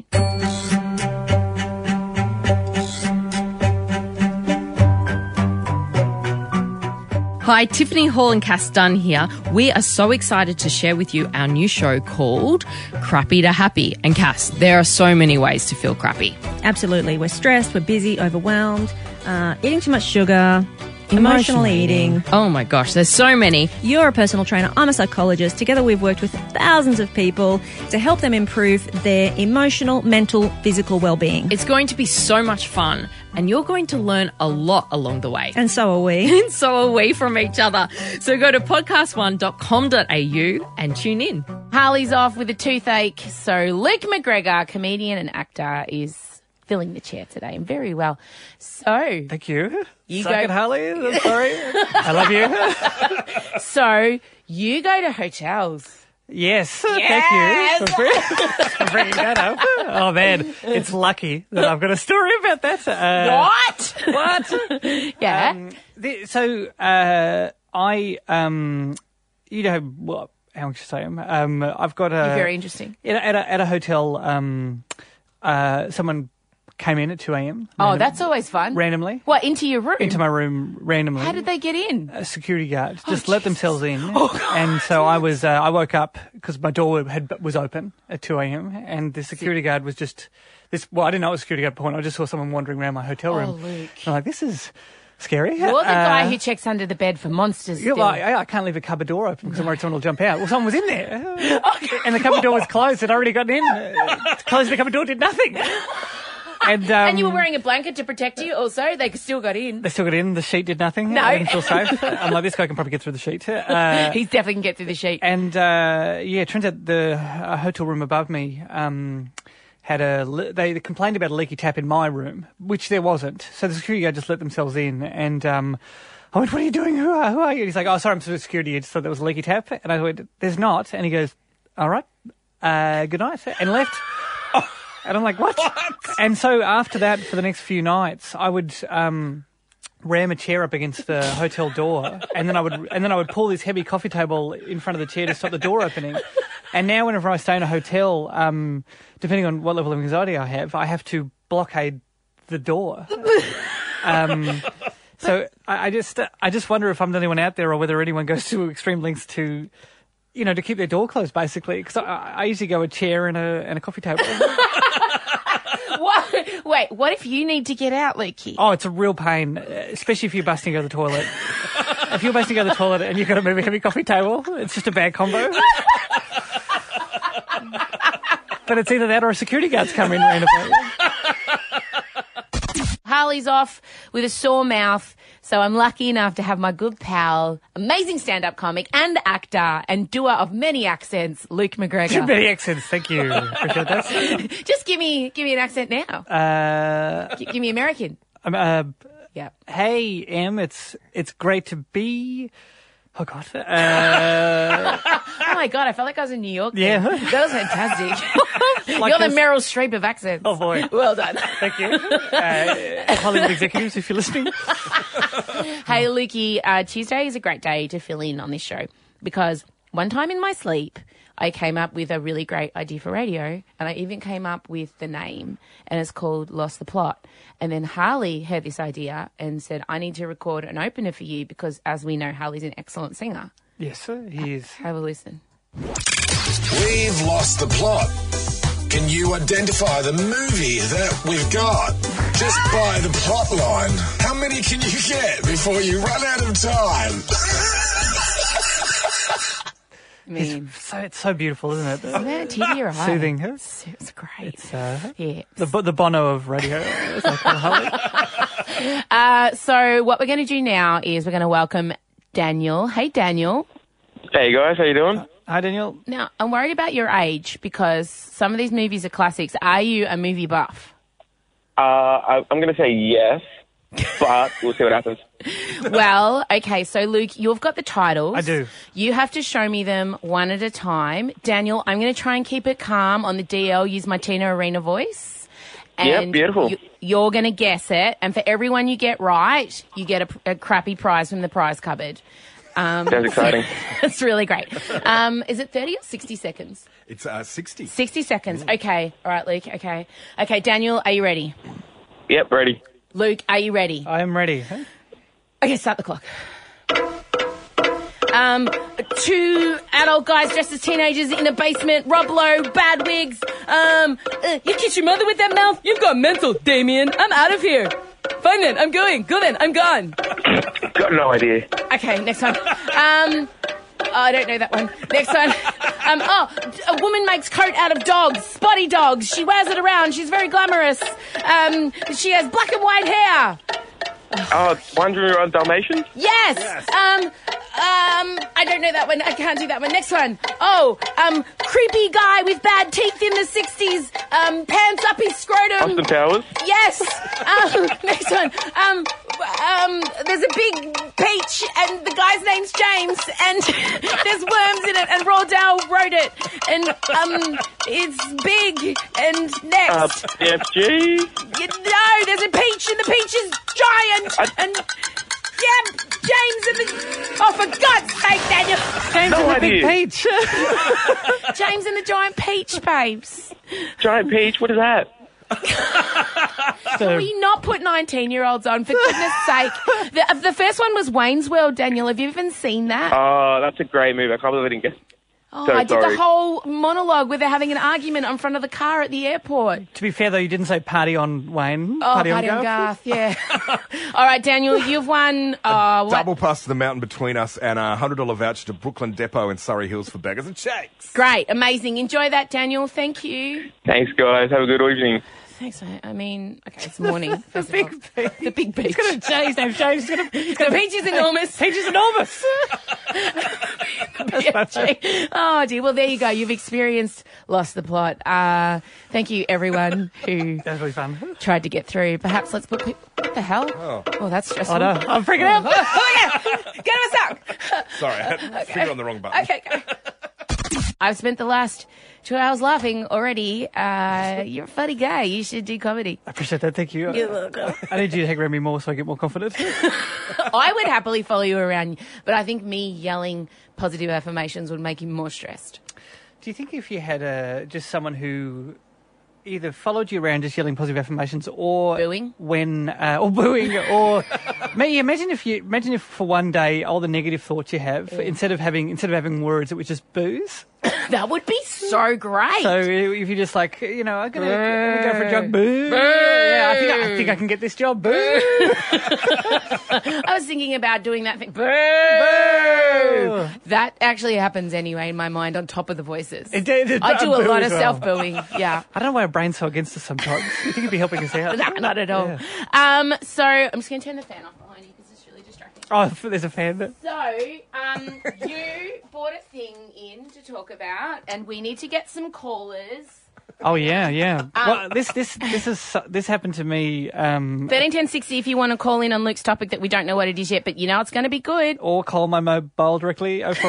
Hi, Tiffany Hall and Cass Dunn here. We are so excited to share with you our new show called Crappy to Happy. And Cass, there are so many ways to feel crappy. Absolutely. We're stressed, we're busy, overwhelmed, eating too much sugar, emotional eating. Oh my gosh, there's so many. You're a personal trainer, I'm a psychologist. Together we've worked with thousands of people to help them improve their emotional, mental, physical well-being. It's going to be so much fun, and you're going to learn a lot along the way. And so are we. And so are we from each other. So go to podcast1.com.au and tune in. Harley's off with a toothache, so Luke McGregor, comedian and actor, is filling the chair today, and very well. So, thank you. You Suck go, it, Harley. I'm sorry. I love you. So you go to hotels. Yes, thank you for bringing that up. Oh man, it's lucky that I've got a story about that. What? Yeah. You know, well, how should I say? I've got a. You're very interesting. At a hotel, someone came in at 2 a.m. Oh, that's always fun. Randomly. What, into your room? Into my room randomly. How did they get in? A security guard just let themselves in. And so I woke up because my door was open at 2 a.m. and the security guard was just I didn't know it was a security guard point. I just saw someone wandering around my hotel room. Oh, Luke. I'm like, this is scary. You're the guy who checks under the bed for monsters. You're like, I can't leave a cupboard door open because I'm worried someone will jump out. Well, someone was in there. And the cupboard door was closed. I'd already gotten in. Closing the cupboard door did nothing. And you were wearing a blanket to protect you also? They still got in. They still got in. The sheet did nothing. No. I didn't feel safe. I'm like, this guy can probably get through the sheet. He definitely can get through the sheet. And, it turns out the hotel room above me they complained about a leaky tap in my room, which there wasn't. So the security guard just let themselves in. And I went, what are you doing? Who are you? And he's like, oh, sorry, I'm security. I just thought there was a leaky tap. And I went, there's not. And he goes, all right, good night. And left. And I'm like, what? And so after that, for the next few nights, I would ram a chair up against the hotel door, and then I would pull this heavy coffee table in front of the chair to stop the door opening. And now, whenever I stay in a hotel, depending on what level of anxiety I have to blockade the door. So I just wonder if I'm the only one out there, or whether anyone goes to extreme lengths to keep their door closed, basically. Because I usually go a chair and a coffee table. What? Wait, what if you need to get out, Lukey? Oh, it's a real pain, especially if you're busting to go to the toilet. If you're busting to go to the toilet and you've got to move a heavy coffee table, it's just a bad combo. But it's either that or a security guard's come in randomly. Harley's off with a sore mouth, so I'm lucky enough to have my good pal, amazing stand-up comic and actor and doer of many accents, Luke McGregor. Many accents, thank you. Appreciate that. Just give me an accent now. Give me American. Yeah. Hey, Em, it's great to be. Oh God. Oh my God, I felt like I was in New York. Yeah. Then. That was fantastic. Like You're the Meryl Streep of accents. Oh boy. Well done. Thank you. Hollywood executives, if you're listening. Hey, Lukey, Tuesday is a great day to fill in on this show because one time in my sleep, I came up with a really great idea for radio, and I even came up with the name, and it's called Lost the Plot. And then Harley heard this idea and said, I need to record an opener for you because, as we know, Harley's an excellent singer. Yes, sir, he is. Have a listen. We've lost the plot. Can you identify the movie that we've got? Just by the plot line. How many can you get before you run out of time? It's so beautiful, isn't it? Isn't it? Tear your eye. Soothing. Huh? It's great. It's yeah. the Bono of radio. As I call Holly. So what we're going to do now is we're going to welcome Daniel. Hey, Daniel. Hey, guys. How you doing? Hi, Daniel. Now, I'm worried about your age because some of these movies are classics. Are you a movie buff? I'm going to say yes, but we'll see what happens. Well, okay, so Luke, you've got the titles. I do. You have to show me them one at a time. Daniel, I'm going to try and keep it calm on the DL, use my Tina Arena voice. Yeah, beautiful. You're going to guess it, and for everyone you get right, you get a crappy prize from the prize cupboard. Sounds exciting. It's really great. Is it 30 or 60 seconds? It's 60. 60 seconds. Okay. All right, Luke. Okay. Okay, Daniel, are you ready? Yep, ready. Luke, are you ready? I am ready. Okay, start the clock. Two adult guys dressed as teenagers in a basement. Rob Lowe, bad wigs. You kiss your mother with that mouth? You've got mental, Damien. I'm out of here. Fine then, I'm going. Go then, I'm gone. Got no idea. Okay, next one. I don't know that one. Next one. A woman makes coat out of dogs, spotty dogs. She wears it around. She's very glamorous. She has black and white hair. Oh, Wandering Around Dalmatians? Yes. I don't know that one. I can't do that one. Next one. Creepy guy with bad teeth in the 60s. Pants up his scrotum. Austin Powers? Yes. Next one. There's a big peach and the guy's name's James and there's worms in it and Roald Dahl wrote it and it's big and next. PFG? No, there's a peach and the peach is giant and James and the... Oh, for God's sake, Daniel. James and the big peach. James and the giant peach, babes. Giant peach? What is that? Will you not put 19-year-olds on, for goodness sake? The first one was Wayne's World, Daniel. Have you even seen that? Oh, that's a great movie. I can't believe I didn't get... Oh, I did the whole monologue where they're having an argument in front of the car at the airport. To be fair, though, you didn't say party on Wayne. Oh, party on Garth, yeah. All right, Daniel, you've won... Double pass to the mountain between us and a $100 voucher to Brooklyn Depot in Surrey Hills for Beggars and Shakes. Great, amazing. Enjoy that, Daniel. Thank you. Thanks, guys. Have a good evening. Thanks, mate. I mean, okay, it's morning. The big peach. His name's James. The peach is enormous. Peach is enormous. Oh, dear. Well, there you go. You've experienced Lost the Plot. Thank you, everyone who that was really fun. Tried to get through. Perhaps let's put... What the hell? Oh, that's stressful. Oh, no. I'm freaking out. Get him a sock. Sorry, I had finger on the wrong button. Okay, go. I've spent the last 2 hours laughing already. You're a funny guy. You should do comedy. I appreciate that. Thank you. You're welcome. I need you to hang around me more so I get more confident. I would happily follow you around, but I think me yelling positive affirmations would make you more stressed. Do you think if you had just someone who either followed you around just yelling positive affirmations or booing or imagine if for one day all the negative thoughts you have instead of having words it was just boos. That would be so great. So if you're just like, I'm gonna go for a jog, boo. Yeah, I think I can get this job, boo. I was thinking about doing that thing. Boo. Boo. That actually happens anyway in my mind on top of the voices. I do a lot of self-booing. Yeah. I don't know why our brains so against us sometimes. You think it'd be helping us out? No, not at all. Yeah. So I'm just going to turn the fan off behind you because it's really distracting. Oh, there's a fan there. So, you brought a thing in to talk about, and we need to get some callers. Oh yeah. Well, this happened to me. 131060 if you want to call in on Luke's topic that we don't know what it is yet, but you know it's going to be good. Or call my mobile directly. I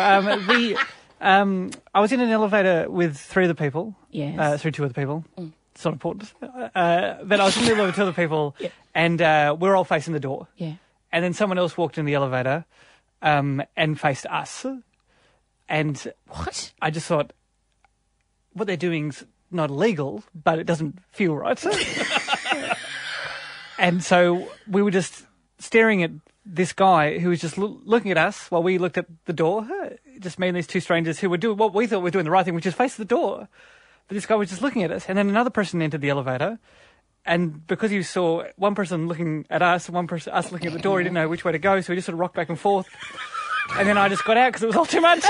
was in an elevator with three other people. Yes. Through two other people. It's not important. But I was in the elevator with two other people, and we're all facing the door. Yeah. And then someone else walked in the elevator, and faced us. And what? I just thought, what they're doing's not illegal, but it doesn't feel right. And so we were just staring at this guy who was just looking at us while we looked at the door. Just me and these two strangers who were doing what we thought were doing the right thing, which is face the door. But this guy was just looking at us. And then another person entered the elevator. And because he saw one person looking at us and us looking at the door, he didn't know which way to go. So he just sort of rocked back and forth. And then I just got out because it was all too much.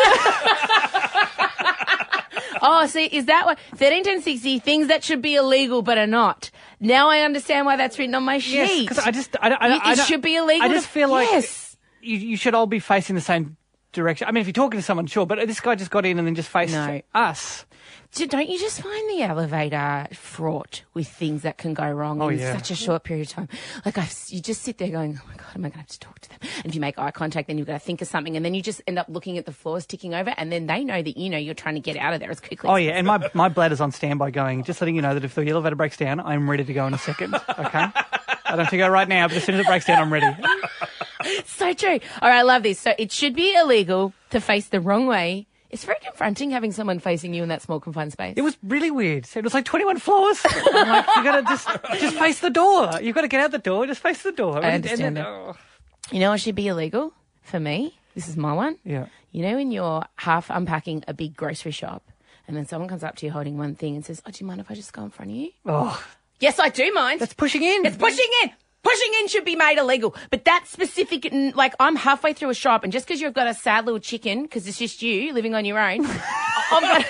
Oh, see, is that what 131060 things that should be illegal but are not? Now I understand why that's written on my sheet. Yes, because it should be illegal. I just feel like yes. you should all be facing the same direction. I mean, if you're talking to someone, sure, but this guy just got in and then just faced us. Don't you just find the elevator fraught with things that can go wrong in such a short period of time? Like, you just sit there going, oh my God, am I going to have to talk to them? And if you make eye contact, then you've got to think of something. And then you just end up looking at the floors ticking over. And then they know that, you're trying to get out of there as quickly as possible. And my bladder's on standby going, just letting you know that if the elevator breaks down, I'm ready to go in a second. Okay? I don't have to go right now, but as soon as it breaks down, I'm ready. So true. All right, I love this. So it should be illegal to face the wrong way. It's very confronting having someone facing you in that small confined space. It was really weird. It was like 21 floors. I'm like, you got to just face the door. You've got to get out the door, just face the door. I understand that. You know what should be illegal for me? This is my one. Yeah. You know when you're half unpacking a big grocery shop and then someone comes up to you holding one thing and says, "Oh, do you mind if I just go in front of you?" Oh. Yes, I do mind. That's pushing in. It's pushing in. Pushing in should be made illegal. But that specific, like, I'm halfway through a shop, and just because you've got a sad little chicken, because it's just you living on your own, I'm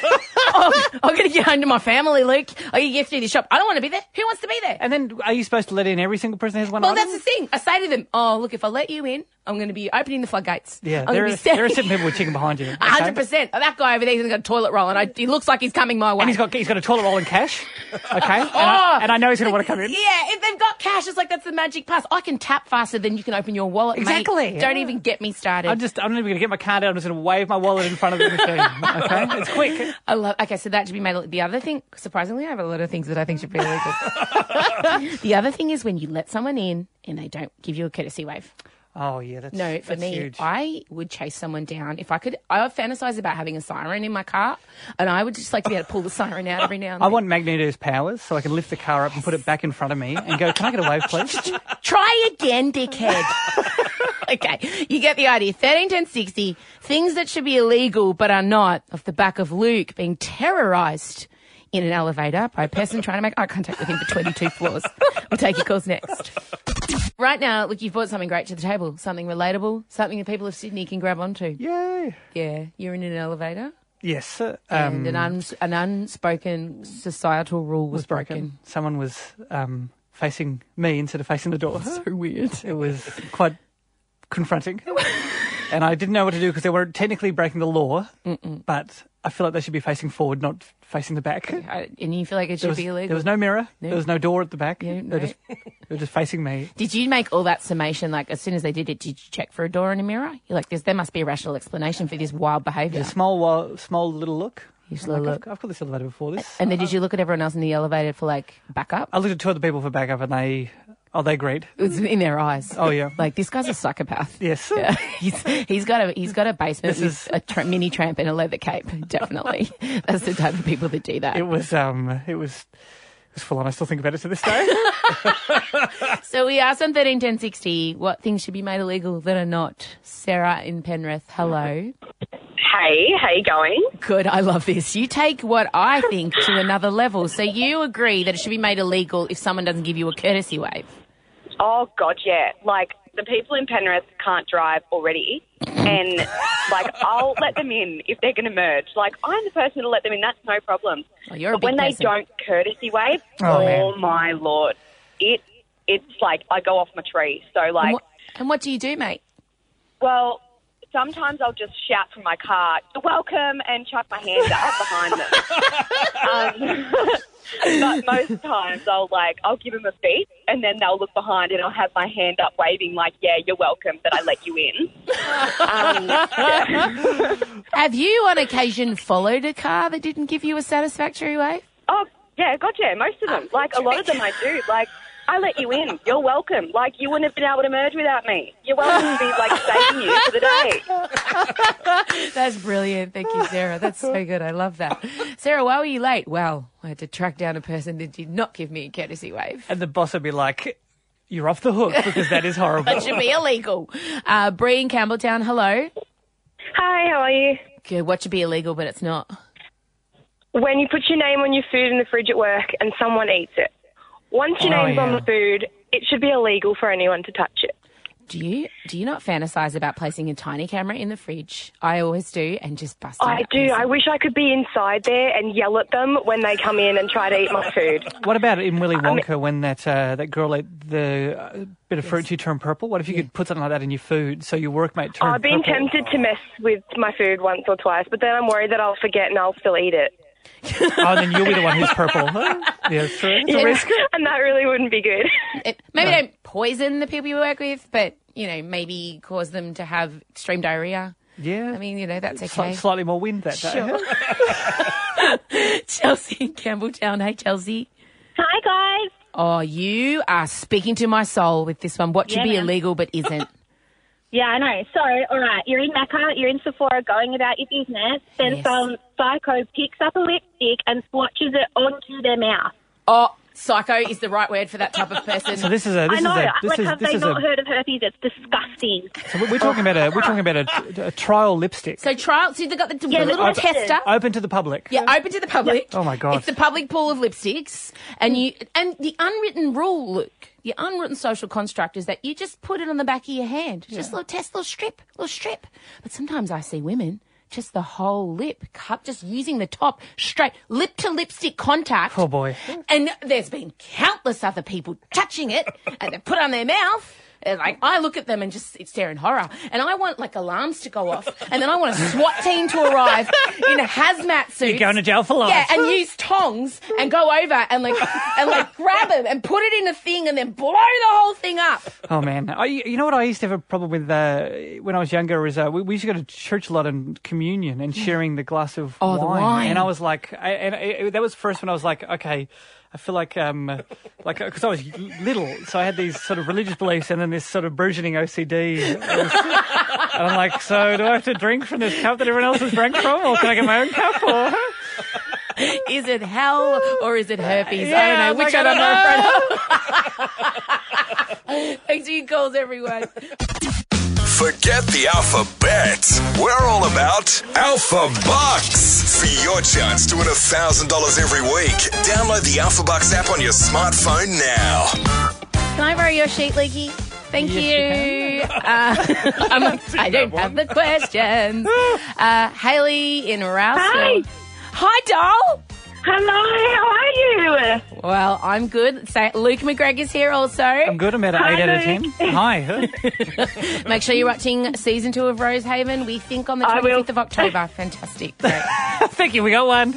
going to get home to my family, Luke. Oh, you get through the shop. I don't want to be there. Who wants to be there? And then are you supposed to let in every single person who has one Well, item? that's the thing. I say to them, oh, look, if I let you in, I'm going to be opening the floodgates. Yeah, I'm there gonna are be standing- certain people with chicken behind you. Okay? 100%. That guy over there has got a toilet roll, and he looks like he's coming my way. And he's got a toilet roll in cash. Okay. And I know he's going to want to come in. Yeah, if they've got cash, it's like that's the magic pass. I can tap faster than you can open your wallet. Exactly. Mate. Don't even get me started. I'm not even going to get my card out. I'm just going to wave my wallet in front of the machine. Okay, it's quick. Okay, so that should be made. The other thing, surprisingly, I have a lot of things that I think should be illegal. The other thing is when you let someone in and they don't give you a courtesy wave. Oh, yeah, that's No, for that's me, huge. I would chase someone down. If I could, I fantasize about having a siren in my car, and I would just like to be able to pull the siren out every now and I then. want Magneto's powers so I can lift the car up and put it back in front of me and go, "Can I get a wave, please?" Try again, dickhead. Okay, you get the idea. 13, 10, 60, things that should be illegal but are not, off the back of Luke being terrorised in an elevator by a person trying to make eye contact with him for 22 floors. We'll take your calls next. Right now, look, you've brought something great to the table, something relatable, something the people of Sydney can grab onto. Yay. Yeah, you're in an elevator. Yes. And an unspoken societal rule was broken. Someone was facing me instead of facing the door. So weird. It was quite confronting. And I didn't know what to do because they were technically breaking the law, but I feel like they should be facing forward, not facing the back. And you feel like it should be illegal? There was no mirror. No. There was no door at the back. Yeah, They were just facing me. Did you make all that summation, like, as soon as they did it, did you check for a door and a mirror? You're like, there must be a rational explanation for this wild behaviour. A small little look. Just a little look. I've got this elevator before this. And then did you look at everyone else in the elevator for, like, backup? I looked at two other people for backup and they agreed. It was in their eyes. Oh, yeah. Like, this guy's a psychopath. Yes. Yeah. He's got a basement with a mini tramp and a leather cape. Definitely. That's the type of people that do that. It was full on. I still think about it to this day. So we asked on 13, 10, 60 what things should be made illegal that are not. Sarah in Penrith, hello. Hey, how you going? Good, I love this. You take what I think to another level. So you agree that it should be made illegal if someone doesn't give you a courtesy wave? Oh, God, yeah. Like, the people in Penrith can't drive already, and, like, I'll let them in if they're going to merge. Like, I'm the person to let them in. That's no problem. Oh, you're a but when big they person. don't courtesy wave, Oh, my Lord, it's like I go off my tree. So, like... And what do you do, mate? Well, sometimes I'll just shout from my car, "You're welcome," and chuck my hand up behind them. But most times I'll give them a beat and then they'll look behind and I'll have my hand up waving like, "Yeah, you're welcome that I let you in." Have you on occasion followed a car that didn't give you a satisfactory wave? Oh, yeah, gotcha. Most of them. Like, a lot of them I do. Like, I let you in. You're welcome. Like, you wouldn't have been able to merge without me. You're welcome to be, like, saving you for the day. That's brilliant. Thank you, Sarah. That's so good. I love that. Sarah, why were you late? Well, I had to track down a person that did not give me a courtesy wave. And the boss would be like, "You're off the hook because that is horrible." That should be illegal. Bree in Campbelltown, hello. Hi, how are you? Good. What should be illegal, but it's not? When you put your name on your food in the fridge at work and someone eats it. Once your name's on the food, it should be illegal for anyone to touch it. Do you not fantasize about placing a tiny camera in the fridge? I always do, and just bust it I out. do. I wish I could be inside there and yell at them when they come in and try to eat my food. What about in Willy Wonka when that girl ate the bit of fruit, she turned purple? What if you could put something like that in your food so your workmate turned I've been purple? tempted to mess with my food once or twice, but then I'm worried that I'll forget and I'll still eat it. Oh, then you'll be the one who's purple. Yeah, it's true. It's a risk. And that really wouldn't be good. Maybe don't poison the people you work with, but, maybe cause them to have extreme diarrhea. Yeah. I mean, that's okay. Slightly more wind that day. Sure. Chelsea in Campbelltown. Hey, Chelsea. Hi, guys. Oh, you are speaking to my soul with this one. What should Yeah, be man. illegal but isn't? Yeah, I know. So, all right, you're in Mecca, you're in Sephora going about your business, then some psycho picks up a lipstick and swatches it onto their mouth. Oh, Psycho is the right word for that type of person. So this is I know. Have they not heard of herpes? It's disgusting. So we're talking about a trial lipstick. So they've got the little tester. Open to the public. Yeah, open to the public. Oh my God. It's the public pool of lipsticks, and the unwritten rule, Luke, the unwritten social construct is that you just put it on the back of your hand. Just a little test, little strip. But sometimes I see women just the whole lip, just using the top straight, lip to lipstick contact. Oh boy. And there's been countless other people touching it and they put it on their mouth. And I look at them and just stare in horror. And I want alarms to go off. And then I want a SWAT team to arrive in hazmat suits. You're going to jail for life. Yeah, and use tongs and go over and grab them and put it in a thing and then blow the whole thing up. Oh man, you know what I used to have a problem with when I was younger is we used to go to church a lot and communion and sharing the glass of wine. The wine. And I was like, that was the first when I was like, okay. I feel like because I was little, so I had these sort of religious beliefs and then this sort of burgeoning OCD. And I'm like, so do I have to drink from this cup that everyone else has drank from, or can I get my own cup? Or is it hell or is it herpes? Yeah, I don't know. Which I don't know. Thanks for your calls, everyone. Forget the alphabet. We're all about Alpha Bucks. For your chance to win $1,000 every week, download the Alpha Bucks app on your smartphone now. Can I borrow your sheet, Leaky? Thank you. I don't have the questions. Haley in Rouseville. Hi, doll. Hello, how are you? Well, I'm good. Luke McGregor's here also. I'm good. I'm at 8 out of 10. Hi. Make sure you're watching season 2 of Rosehaven. We think on the 25th of October. Fantastic. Great. Thank you. We got one.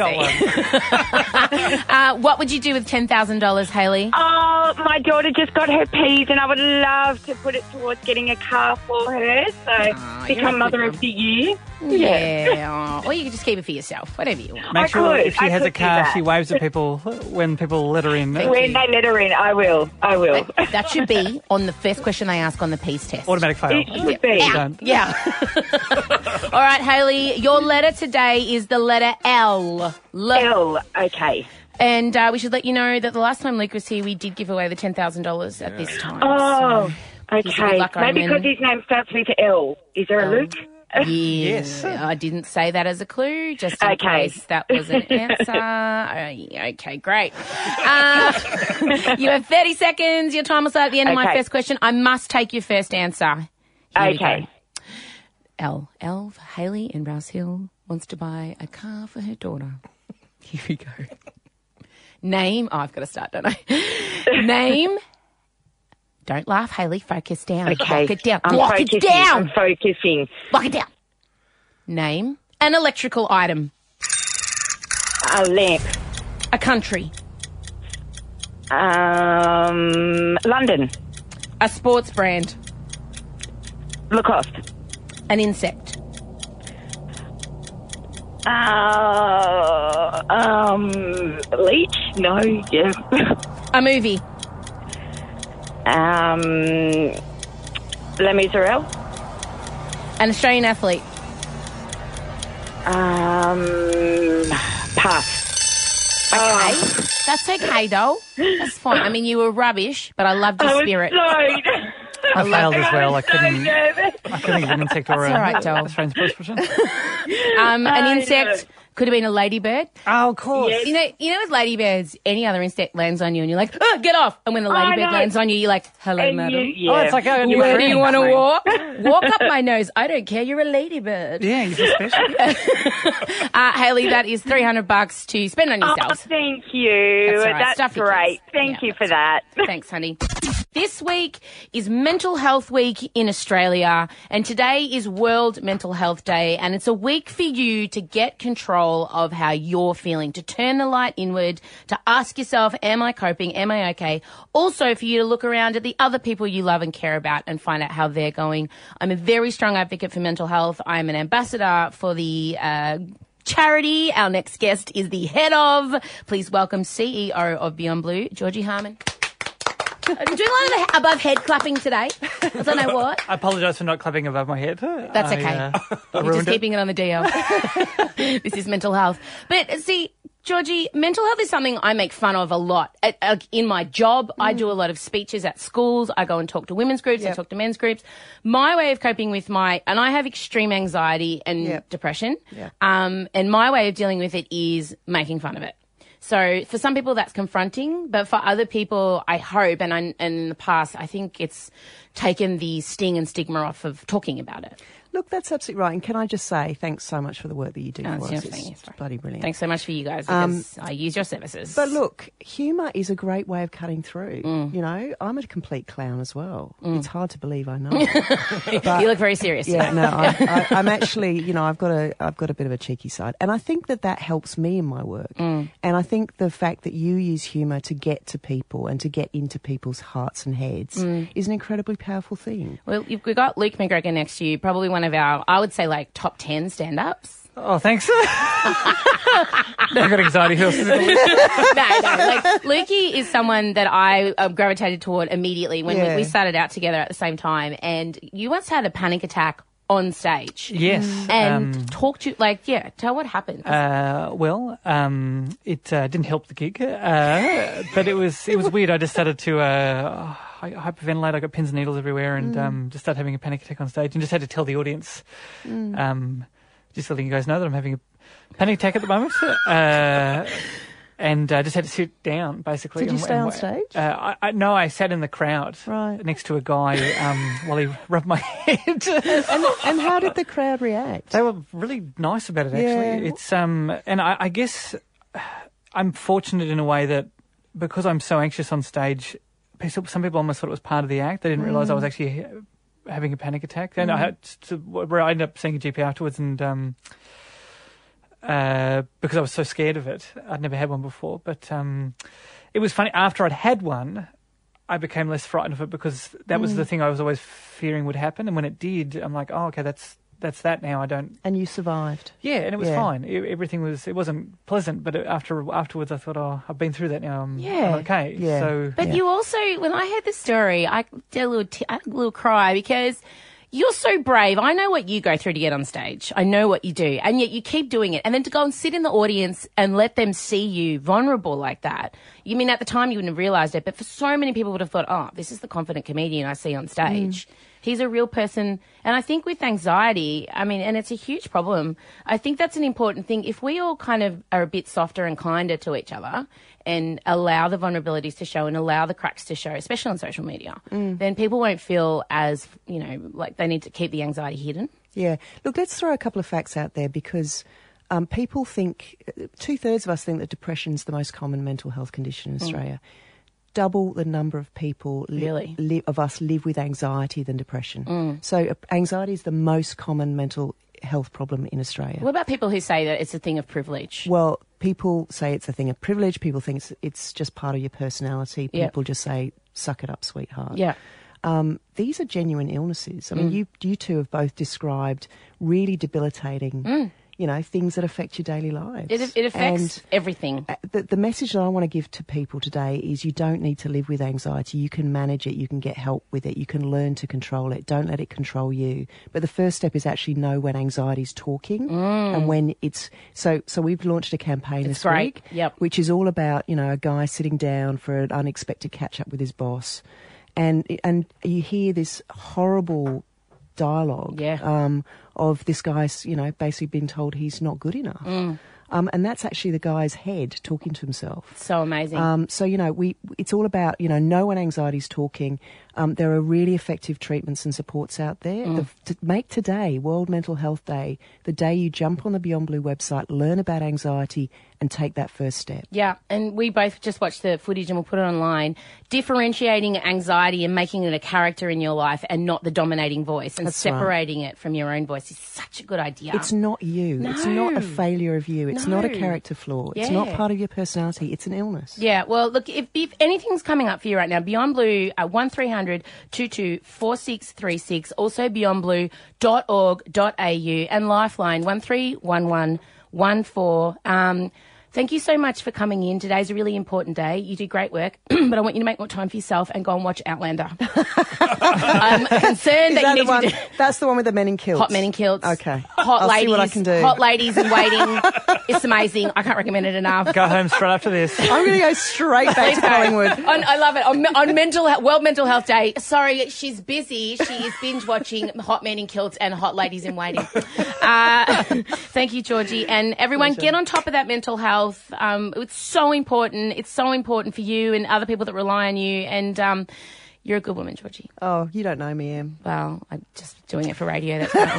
What would you do with $10,000, Haley? Oh, my daughter just got her P's and I would love to put it towards getting a car for her. So become Mother of the Year. Yeah. Or you can just keep it for yourself. Whatever you want. Make sure if she has a car, she waves at people when people let her in. When they let her in, I will. That should be on the first question they ask on the Peace test. Automatic fail. It should be. Yeah. All right, Haley, your letter today is the letter L. L, okay. And we should let you know that the last time Luke was here, we did give away the $10,000 at this time. Oh, so okay. Maybe because his name starts with L. Is there a Luke? Yes. I didn't say that as a clue, just in case that was an answer. Okay, great. You have 30 seconds. Your time will start at the end of my first question. I must take your first answer. Here we go. L for Haley in Rouse Hill wants to buy a car for her daughter. Here we go. Name. Oh, I've got to start, don't I? Name. Don't laugh, Haley. Focus down. Okay. Lock it down. Lock it down. I'm focusing. Lock it down. Name an electrical item. A lamp. A country. London. A sports brand. Lacoste. An insect. Leech? No, yeah. A movie. Les Miserables. An Australian athlete. Pass. Okay. That's okay, though. That's fine. I mean, you were rubbish, but I loved your spirit. I failed as well. I couldn't think of an insect or an Australian sports person. An insect could have been a ladybird. Oh, of course. Yes. You know with ladybirds, any other insect lands on you and you're like, oh, get off. And when the ladybird lands on you, you're like, hello, madam. Oh, it's like a new Where do you want to walk? Walk up my nose. I don't care. You're a ladybird. Yeah, you're just special. Haley, that is $300 to spend on yourself. Oh, thank you. That's great. Thank you for that. Thanks, honey. This week is Mental Health Week in Australia, and today is World Mental Health Day, and it's a week for you to get control of how you're feeling, to turn the light inward, to ask yourself, am I coping? Am I okay? Also for you to look around at the other people you love and care about and find out how they're going. I'm a very strong advocate for mental health. I'm an ambassador for the charity. Our next guest is the head of. Please welcome CEO of Beyond Blue, Georgie Harman. I'm doing a lot of above head clapping today. I don't know what. I apologise for not clapping above my head. That's okay. You're just keeping it on the DL. This is mental health. But see, Georgie, mental health is something I make fun of a lot. In my job, I do a lot of speeches at schools. I go and talk to women's groups. I talk to men's groups. My way of coping with and I have extreme anxiety and depression. And my way of dealing with it is making fun of it. So for some people that's confronting, but for other people, I hope, and in the past, I think it's taken the sting and stigma off of talking about it. Look, that's absolutely right. And can I just say thanks so much for the work that you do for us. It's bloody brilliant. Thanks so much for you guys because I use your services. But look, humour is a great way of cutting through. You know, I'm a complete clown as well. It's hard to believe, I know. But, you look very serious. Yeah, no, I'm actually, you know, I've got a bit of a cheeky side. And I think that helps me in my work. And I think the fact that you use humour to get to people and to get into people's hearts and heads is an incredibly powerful thing. Well, we've got Luke McGregor next to you, probably one of our, I would say, like, top 10 stand-ups. Oh, thanks. I've got anxiety hills. No. Like, Lukey is someone that I gravitated toward immediately when we started out together at the same time. And you once had a panic attack on stage. Yes. And tell what happened. It didn't help the gig, but it was weird. I just started to I hyperventilate. I got pins and needles everywhere, and just started having a panic attack on stage, and just had to tell the audience, just letting you guys know that I'm having a panic attack at the moment. And just had to sit down, basically. Did you stay on stage? No, I sat in the crowd next to a guy while he rubbed my head. and how did the crowd react? They were really nice about it, actually. It's and I guess I'm fortunate in a way that because I'm so anxious on stage, some people almost thought it was part of the act. They didn't realise I was actually having a panic attack. And I ended up seeing a GP afterwards and... because I was so scared of it. I'd never had one before. But it was funny. After I'd had one, I became less frightened of it because that was the thing I was always fearing would happen. And when it did, I'm like, oh, okay, that's that now. I don't... And you survived. Yeah, and it was fine. Everything was... It wasn't pleasant, but afterwards I thought, oh, I've been through that now. I'm okay. Yeah. So, but you also, when I heard the story, I did a little cry because... You're so brave. I know what you go through to get on stage. I know what you do. And yet you keep doing it. And then to go and sit in the audience and let them see you vulnerable like that. You mean at the time you wouldn't have realised it, but for so many people would have thought, oh, this is the confident comedian I see on stage. He's a real person. And I think with anxiety, I mean, and it's a huge problem, I think that's an important thing. If we all kind of are a bit softer and kinder to each other and allow the vulnerabilities to show and allow the cracks to show, especially on social media, then people won't feel as, like they need to keep the anxiety hidden. Yeah. Look, let's throw a couple of facts out there because people think, 2/3 of us think that depression's the most common mental health condition in Australia. Double the number of people of us live with anxiety than depression. So anxiety is the most common mental health problem in Australia. What about people who say that it's a thing of privilege? Well, people say it's a thing of privilege. People think it's just part of your personality. People just say, suck it up, sweetheart. Yeah. These are genuine illnesses. I mean, you two have both described really debilitating things that affect your daily lives. It affects everything. The message that I want to give to people today is you don't need to live with anxiety. You can manage it. You can get help with it. You can learn to control it. Don't let it control you. But the first step is actually know when anxiety is talking and when it's... So we've launched a campaign this week, which is all about, a guy sitting down for an unexpected catch-up with his boss. And you hear this horrible dialogue of this guy's, basically been told he's not good enough. And that's actually the guy's head talking to himself. So amazing. So, it's all about, know when anxiety's talking. There are really effective treatments and supports out there. To make today, World Mental Health Day, the day you jump on the Beyond Blue website, learn about anxiety and take that first step. Yeah, and we both just watched the footage and we'll put it online. Differentiating anxiety and making it a character in your life and not the dominating voice and separating it from your own voice is such a good idea. It's not you. No. It's not a failure of you. It's not a character flaw. It's not part of your personality. It's an illness. Yeah, well, look, if anything's coming up for you right now, Beyond Blue, 1300 22 4636, also beyondblue.org.au and Lifeline 131114. Thank you so much for coming in. Today's a really important day. You do great work, but I want you to make more time for yourself and go and watch Outlander. I'm concerned that you need to do... That's the one with the men in kilts. Hot men in kilts. Okay. I'll see what I can do. Hot ladies in waiting. It's amazing. I can't recommend it enough. Go home straight after this. I'm going to go straight back to Collingwood. I love it. On World Mental Health Day. Sorry, she's busy. She is binge watching Hot Men in Kilts and Hot Ladies in Waiting. Thank you, Georgie. And everyone, get on top of that mental health. It's so important. It's so important for you and other people that rely on you. And you're a good woman, Georgie. Oh, you don't know me, Em. Well, I'm just doing it for radio. That's right.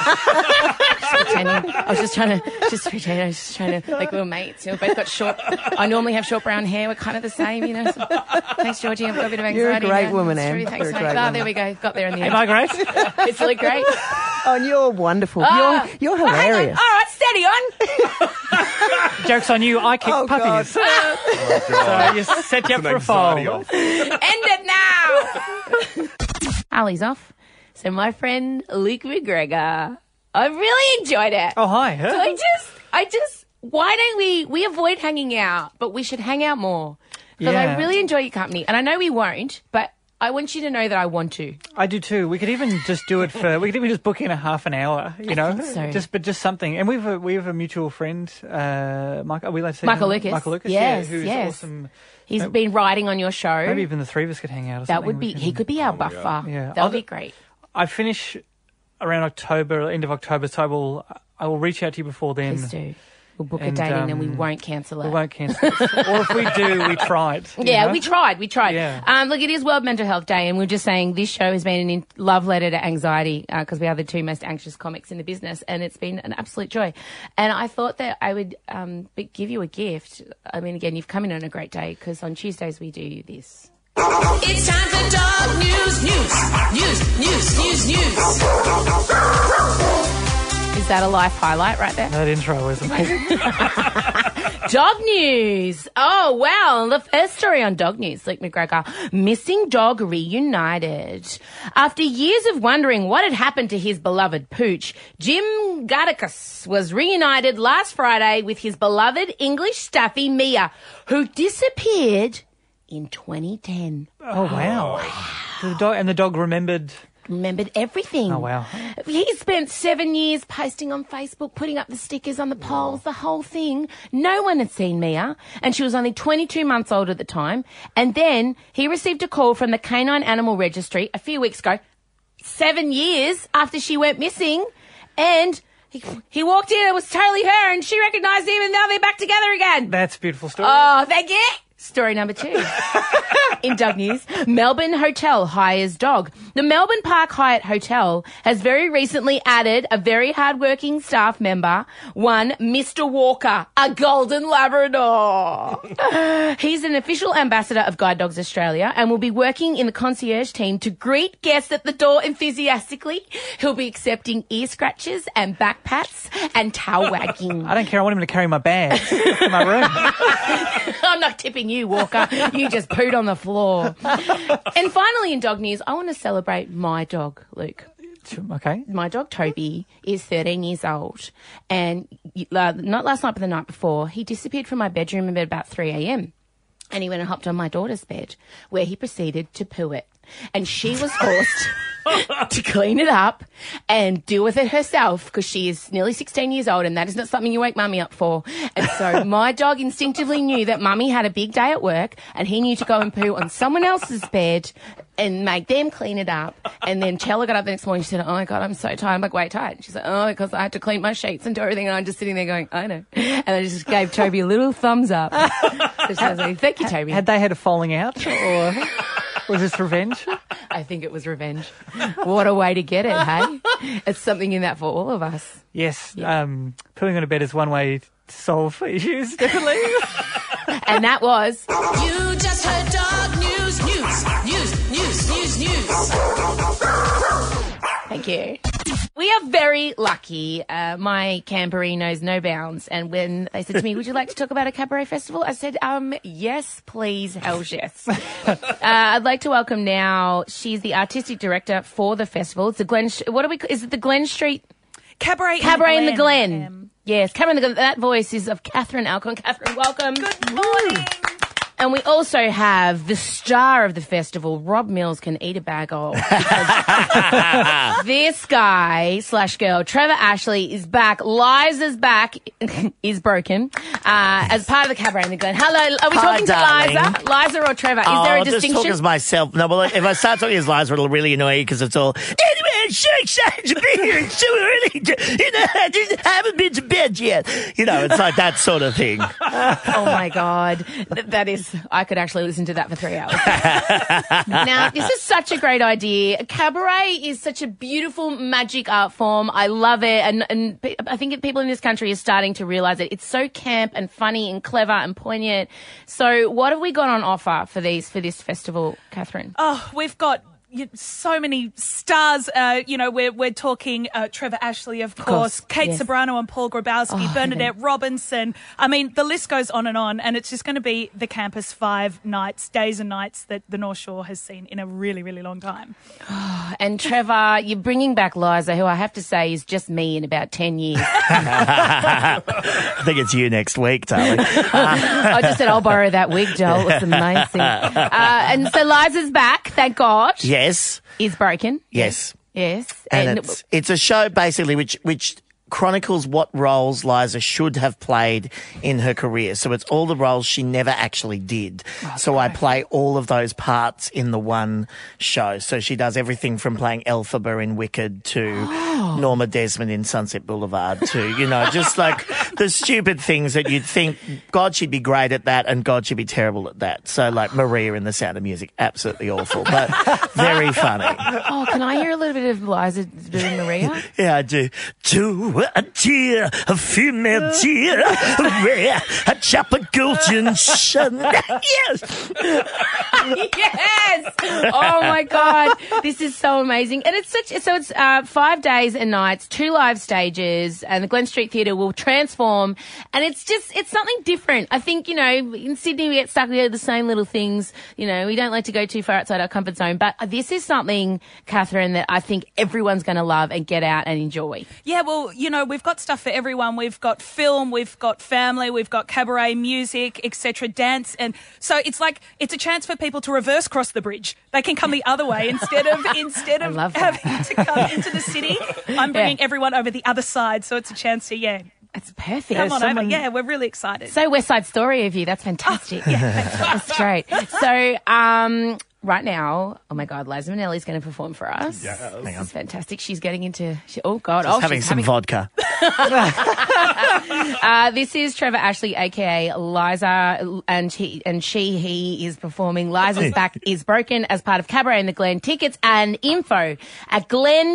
I was just trying to, like, we were mates. You know, both got short. I normally have short brown hair. We're kind of the same, you know. So, thanks, Georgie. I've got a bit of anxiety. You're a great now. woman, It's Em. true. Thanks, You're a mate. great Oh, woman. there we go. Got there in the end. Am I great? It's really great. Oh, and you're wonderful. You're hilarious. All right, steady on. Joke's on you. I kick puppies. So you set you up for a fall. End it now. Ali's off. So my friend Luke McGregor, I really enjoyed it. Oh, hi. So I just, why don't we avoid hanging out, but we should hang out more. Because I really enjoy your company. And I know we won't, but I want you to know that I want to. I do too. We could even just do it we could even just book in a half an hour, you know? think so. Just something. And we have a mutual friend, Michael, are we allowed to say Michael Lucas. Michael Lucas, yes, who's awesome. He's been writing on your show. Maybe even the three of us could hang out or that something. Would be, he could be our buffer. Yeah. That would be great. I finish around October, end of October, so I will reach out to you before then. Please do. We'll book a date and then we won't cancel it. We won't cancel it. Or if we do, we tried. Yeah, know? we tried. Yeah. Look, it is World Mental Health Day, and we're just saying this show has been a love letter to anxiety because we are the two most anxious comics in the business, and it's been an absolute joy. And I thought that I would give you a gift. I mean, again, you've come in on a great day because on Tuesdays we do this. It's time for dog news. Is that a life highlight right there? That intro was amazing. Dog news. Oh, wow. The first story on dog news, Luke McGregor. Missing dog reunited. After years of wondering what had happened to his beloved pooch, Jim Gattakus was reunited last Friday with his beloved English staffy Mia, who disappeared in 2010. Oh, wow. The dog remembered everything. Oh, wow. He spent 7 years posting on Facebook, putting up the stickers on the poles, the whole thing. No one had seen Mia, and she was only 22 months old at the time. And then he received a call from the Canine Animal Registry a few weeks ago, 7 years after she went missing, and he walked in and it was totally her, and she recognised him, and now they're back together again. That's a beautiful story. Oh, thank you. Story number 2. In dog news, Melbourne Hotel hires dog. The Melbourne Park Hyatt Hotel has very recently added a very hardworking staff member, one Mr. Walker, a golden Labrador. He's an official ambassador of Guide Dogs Australia and will be working in the concierge team to greet guests at the door enthusiastically. He'll be accepting ear scratches and back pats and tail wagging. I don't care. I want him to carry my bags in my room. I'm not tipping you, Walker. You just pooed on the floor. And finally, in dog news, I want to celebrate my dog, Luke. Okay. My dog, Toby, is 13 years old. And not last night, but the night before, he disappeared from my bedroom at about 3 a.m. And he went and hopped on my daughter's bed, where he proceeded to poo it. And she was forced to clean it up and deal with it herself because she is nearly 16 years old, and that is not something you wake mummy up for. And so my dog instinctively knew that mummy had a big day at work and he knew to go and poo on someone else's bed and make them clean it up. And then Chella got up the next morning. She said, "Oh my God, I'm so tired." I'm like, "Wait, tired?" She's like, "Oh, because I had to clean my sheets and do everything." And I'm just sitting there going, "I know." And I just gave Toby a little thumbs up. So she was like, "Thank you, Toby." Had they had a falling out, or was this revenge? I think it was revenge. What a way to get it, hey? It's something in that for all of us. Yes. Pooing on a bed is one way to solve issues, definitely. And that was... You just heard dog news. Thank you. We are very lucky. My Canberra knows no bounds. And when they said to me, "Would you like to talk about a cabaret festival?" I said, yes, please, hell yes. I'd like to welcome now, she's the artistic director for the festival. It's the Glen, is it the Glen Street? Cabaret in the Glen. Yes, Cameron, that voice is of Catherine Alcorn. Catherine, welcome. Good morning. And we also have the star of the festival, Rob Mills, can eat a bag of. This guy / girl, Trevor Ashley, is back. Liza's back, is broken, as part of the Cabaret in the Glen. Hello, are we talking darling. to Liza? Liza or Trevor? Is there a I'll distinction? just talk as myself. No, well, if I start talking as Liza, it'll really annoy you because it's all, anyway, it's so excited to be here. It's so early. I haven't been to bed yet. It's like that sort of thing. Oh, my God. That is... I could actually listen to that for 3 hours. Now, this is such a great idea. Cabaret is such a beautiful, magic art form. I love it. And I think people in this country are starting to realise it. It's so camp and funny and clever and poignant. So what have we got on offer for this festival, Catherine? Oh, we've got so many stars. We're talking Trevor Ashley, of course, Kate yes. Sobrano and Paul Grabowski, Bernadette Robinson. I mean, the list goes on, and it's just going to be the campus 5 nights, days and nights that the North Shore has seen in a really, really long time. And Trevor, you're bringing back Liza, who I have to say is just me in about 10 years. I think it's you next week, darling. I just said, I'll borrow that wig, Joel. It's amazing. And so Liza's back, thank God. Yes. Is broken. Yes. Yes. And it's a show basically which chronicles what roles Liza should have played in her career. So it's all the roles she never actually did. So I play all of those parts in the one show. So she does everything from playing Elphaba in Wicked to Norma Desmond in Sunset Boulevard to, just like the stupid things that you'd think, God, she'd be great at that and God, she'd be terrible at that. So like Maria in The Sound of Music, absolutely awful, but very funny. Oh, can I hear a little bit of Liza doing Maria? Yeah, I do. A deer, a female deer, a chopper golden sun. Yes! Yes! Oh, my God. This is so amazing. And it's 5 days and nights, 2 live stages, and the Glen Street Theatre will transform. And it's something different. I think, in Sydney we get stuck with the same little things. We don't like to go too far outside our comfort zone. But this is something, Catherine, that I think everyone's going to love and get out and enjoy. Yeah, well, we've got stuff for everyone. We've got film, we've got family, we've got cabaret, music, etc., dance. And so it's a chance for people to reverse cross the bridge. They can come the other way instead of having to come into the city. I'm bringing everyone over the other side, so it's a chance to, It's perfect. Come on over. Yeah, we're really excited. So West Side Story of you. That's fantastic. That's great. So, right now, oh my God, Liza Minnelli's going to perform for us. Yes. This is fantastic. She's getting into, oh God. Just having some vodka. This is Trevor Ashley, aka Liza, and he is performing Liza's Back is Broken as part of Cabaret in the Glen. Tickets and info at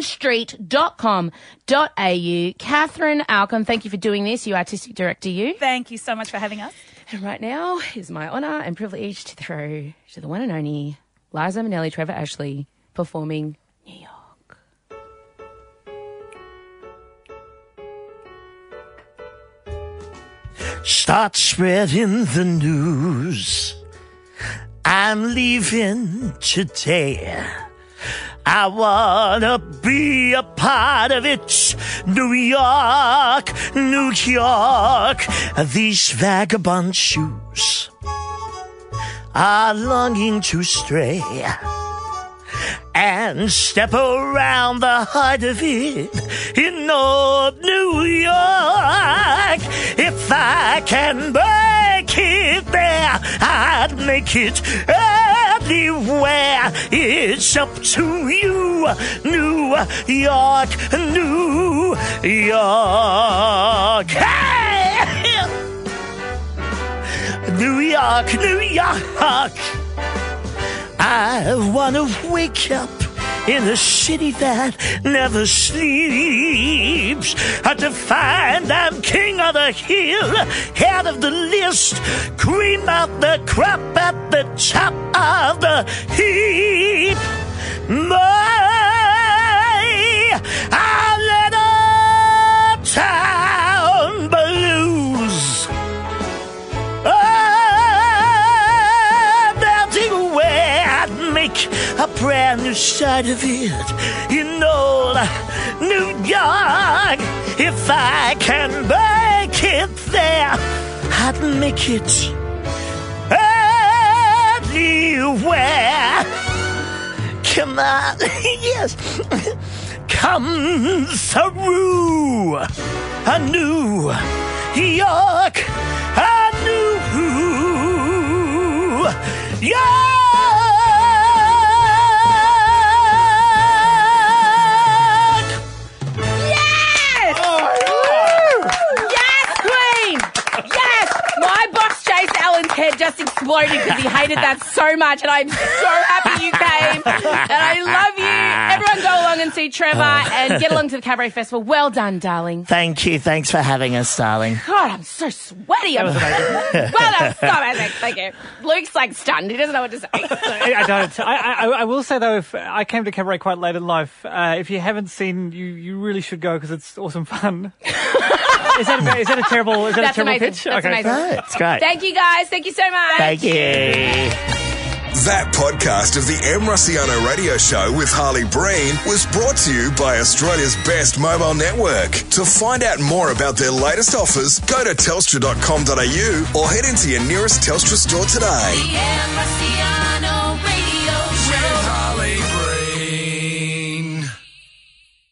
glenstreet.com.au. Catherine Alcorn, thank you for doing this. You artistic director, you. Thank you so much for having us. And right now it is my honour and privilege to throw to the one and only Liza Minnelli, Trevor Ashley, performing New York. Start spreading the news. I'm leaving today. I wanna be a part of it. New York, New York. These vagabond shoes are longing to stray and step around the heart of it in old New York. If I can make it there, I'd make it anywhere. It's up to you, New York, New York. Hey! New York, New York. I wanna wake up in a city that never sleeps. To find I'm king of the hill, head of the list, cream of the crop at the top of the heap. Our little town blues. Make a brand new side of it in old New York. If I can buy make it there. I'd make it anywhere. Come on, yes. Come through a New York, a New York. Head just exploded because he hated that so much, and I'm so happy you came, and I love you. Everyone go along and see Trevor and get along to the Cabaret Festival. Well done, darling. Thank you. Thanks for having us, darling. God, I'm so sweaty. Well done. So amazing. Thank you. Luke's like stunned. He doesn't know what to say. I don't. I will say, though, if I came to Cabaret quite late in life, if you haven't seen, you really should go because it's awesome fun. Is that a terrible That's amazing. pitch? That's okay. amazing. It's great. Thank you, guys. Thank you so much. Thank you. That podcast of the M. Rusciano Radio Show with Harley Breen was brought to you by Australia's best mobile network. To find out more about their latest offers, go to telstra.com.au or head into your nearest Telstra store today. The M. Rusciano Radio Show.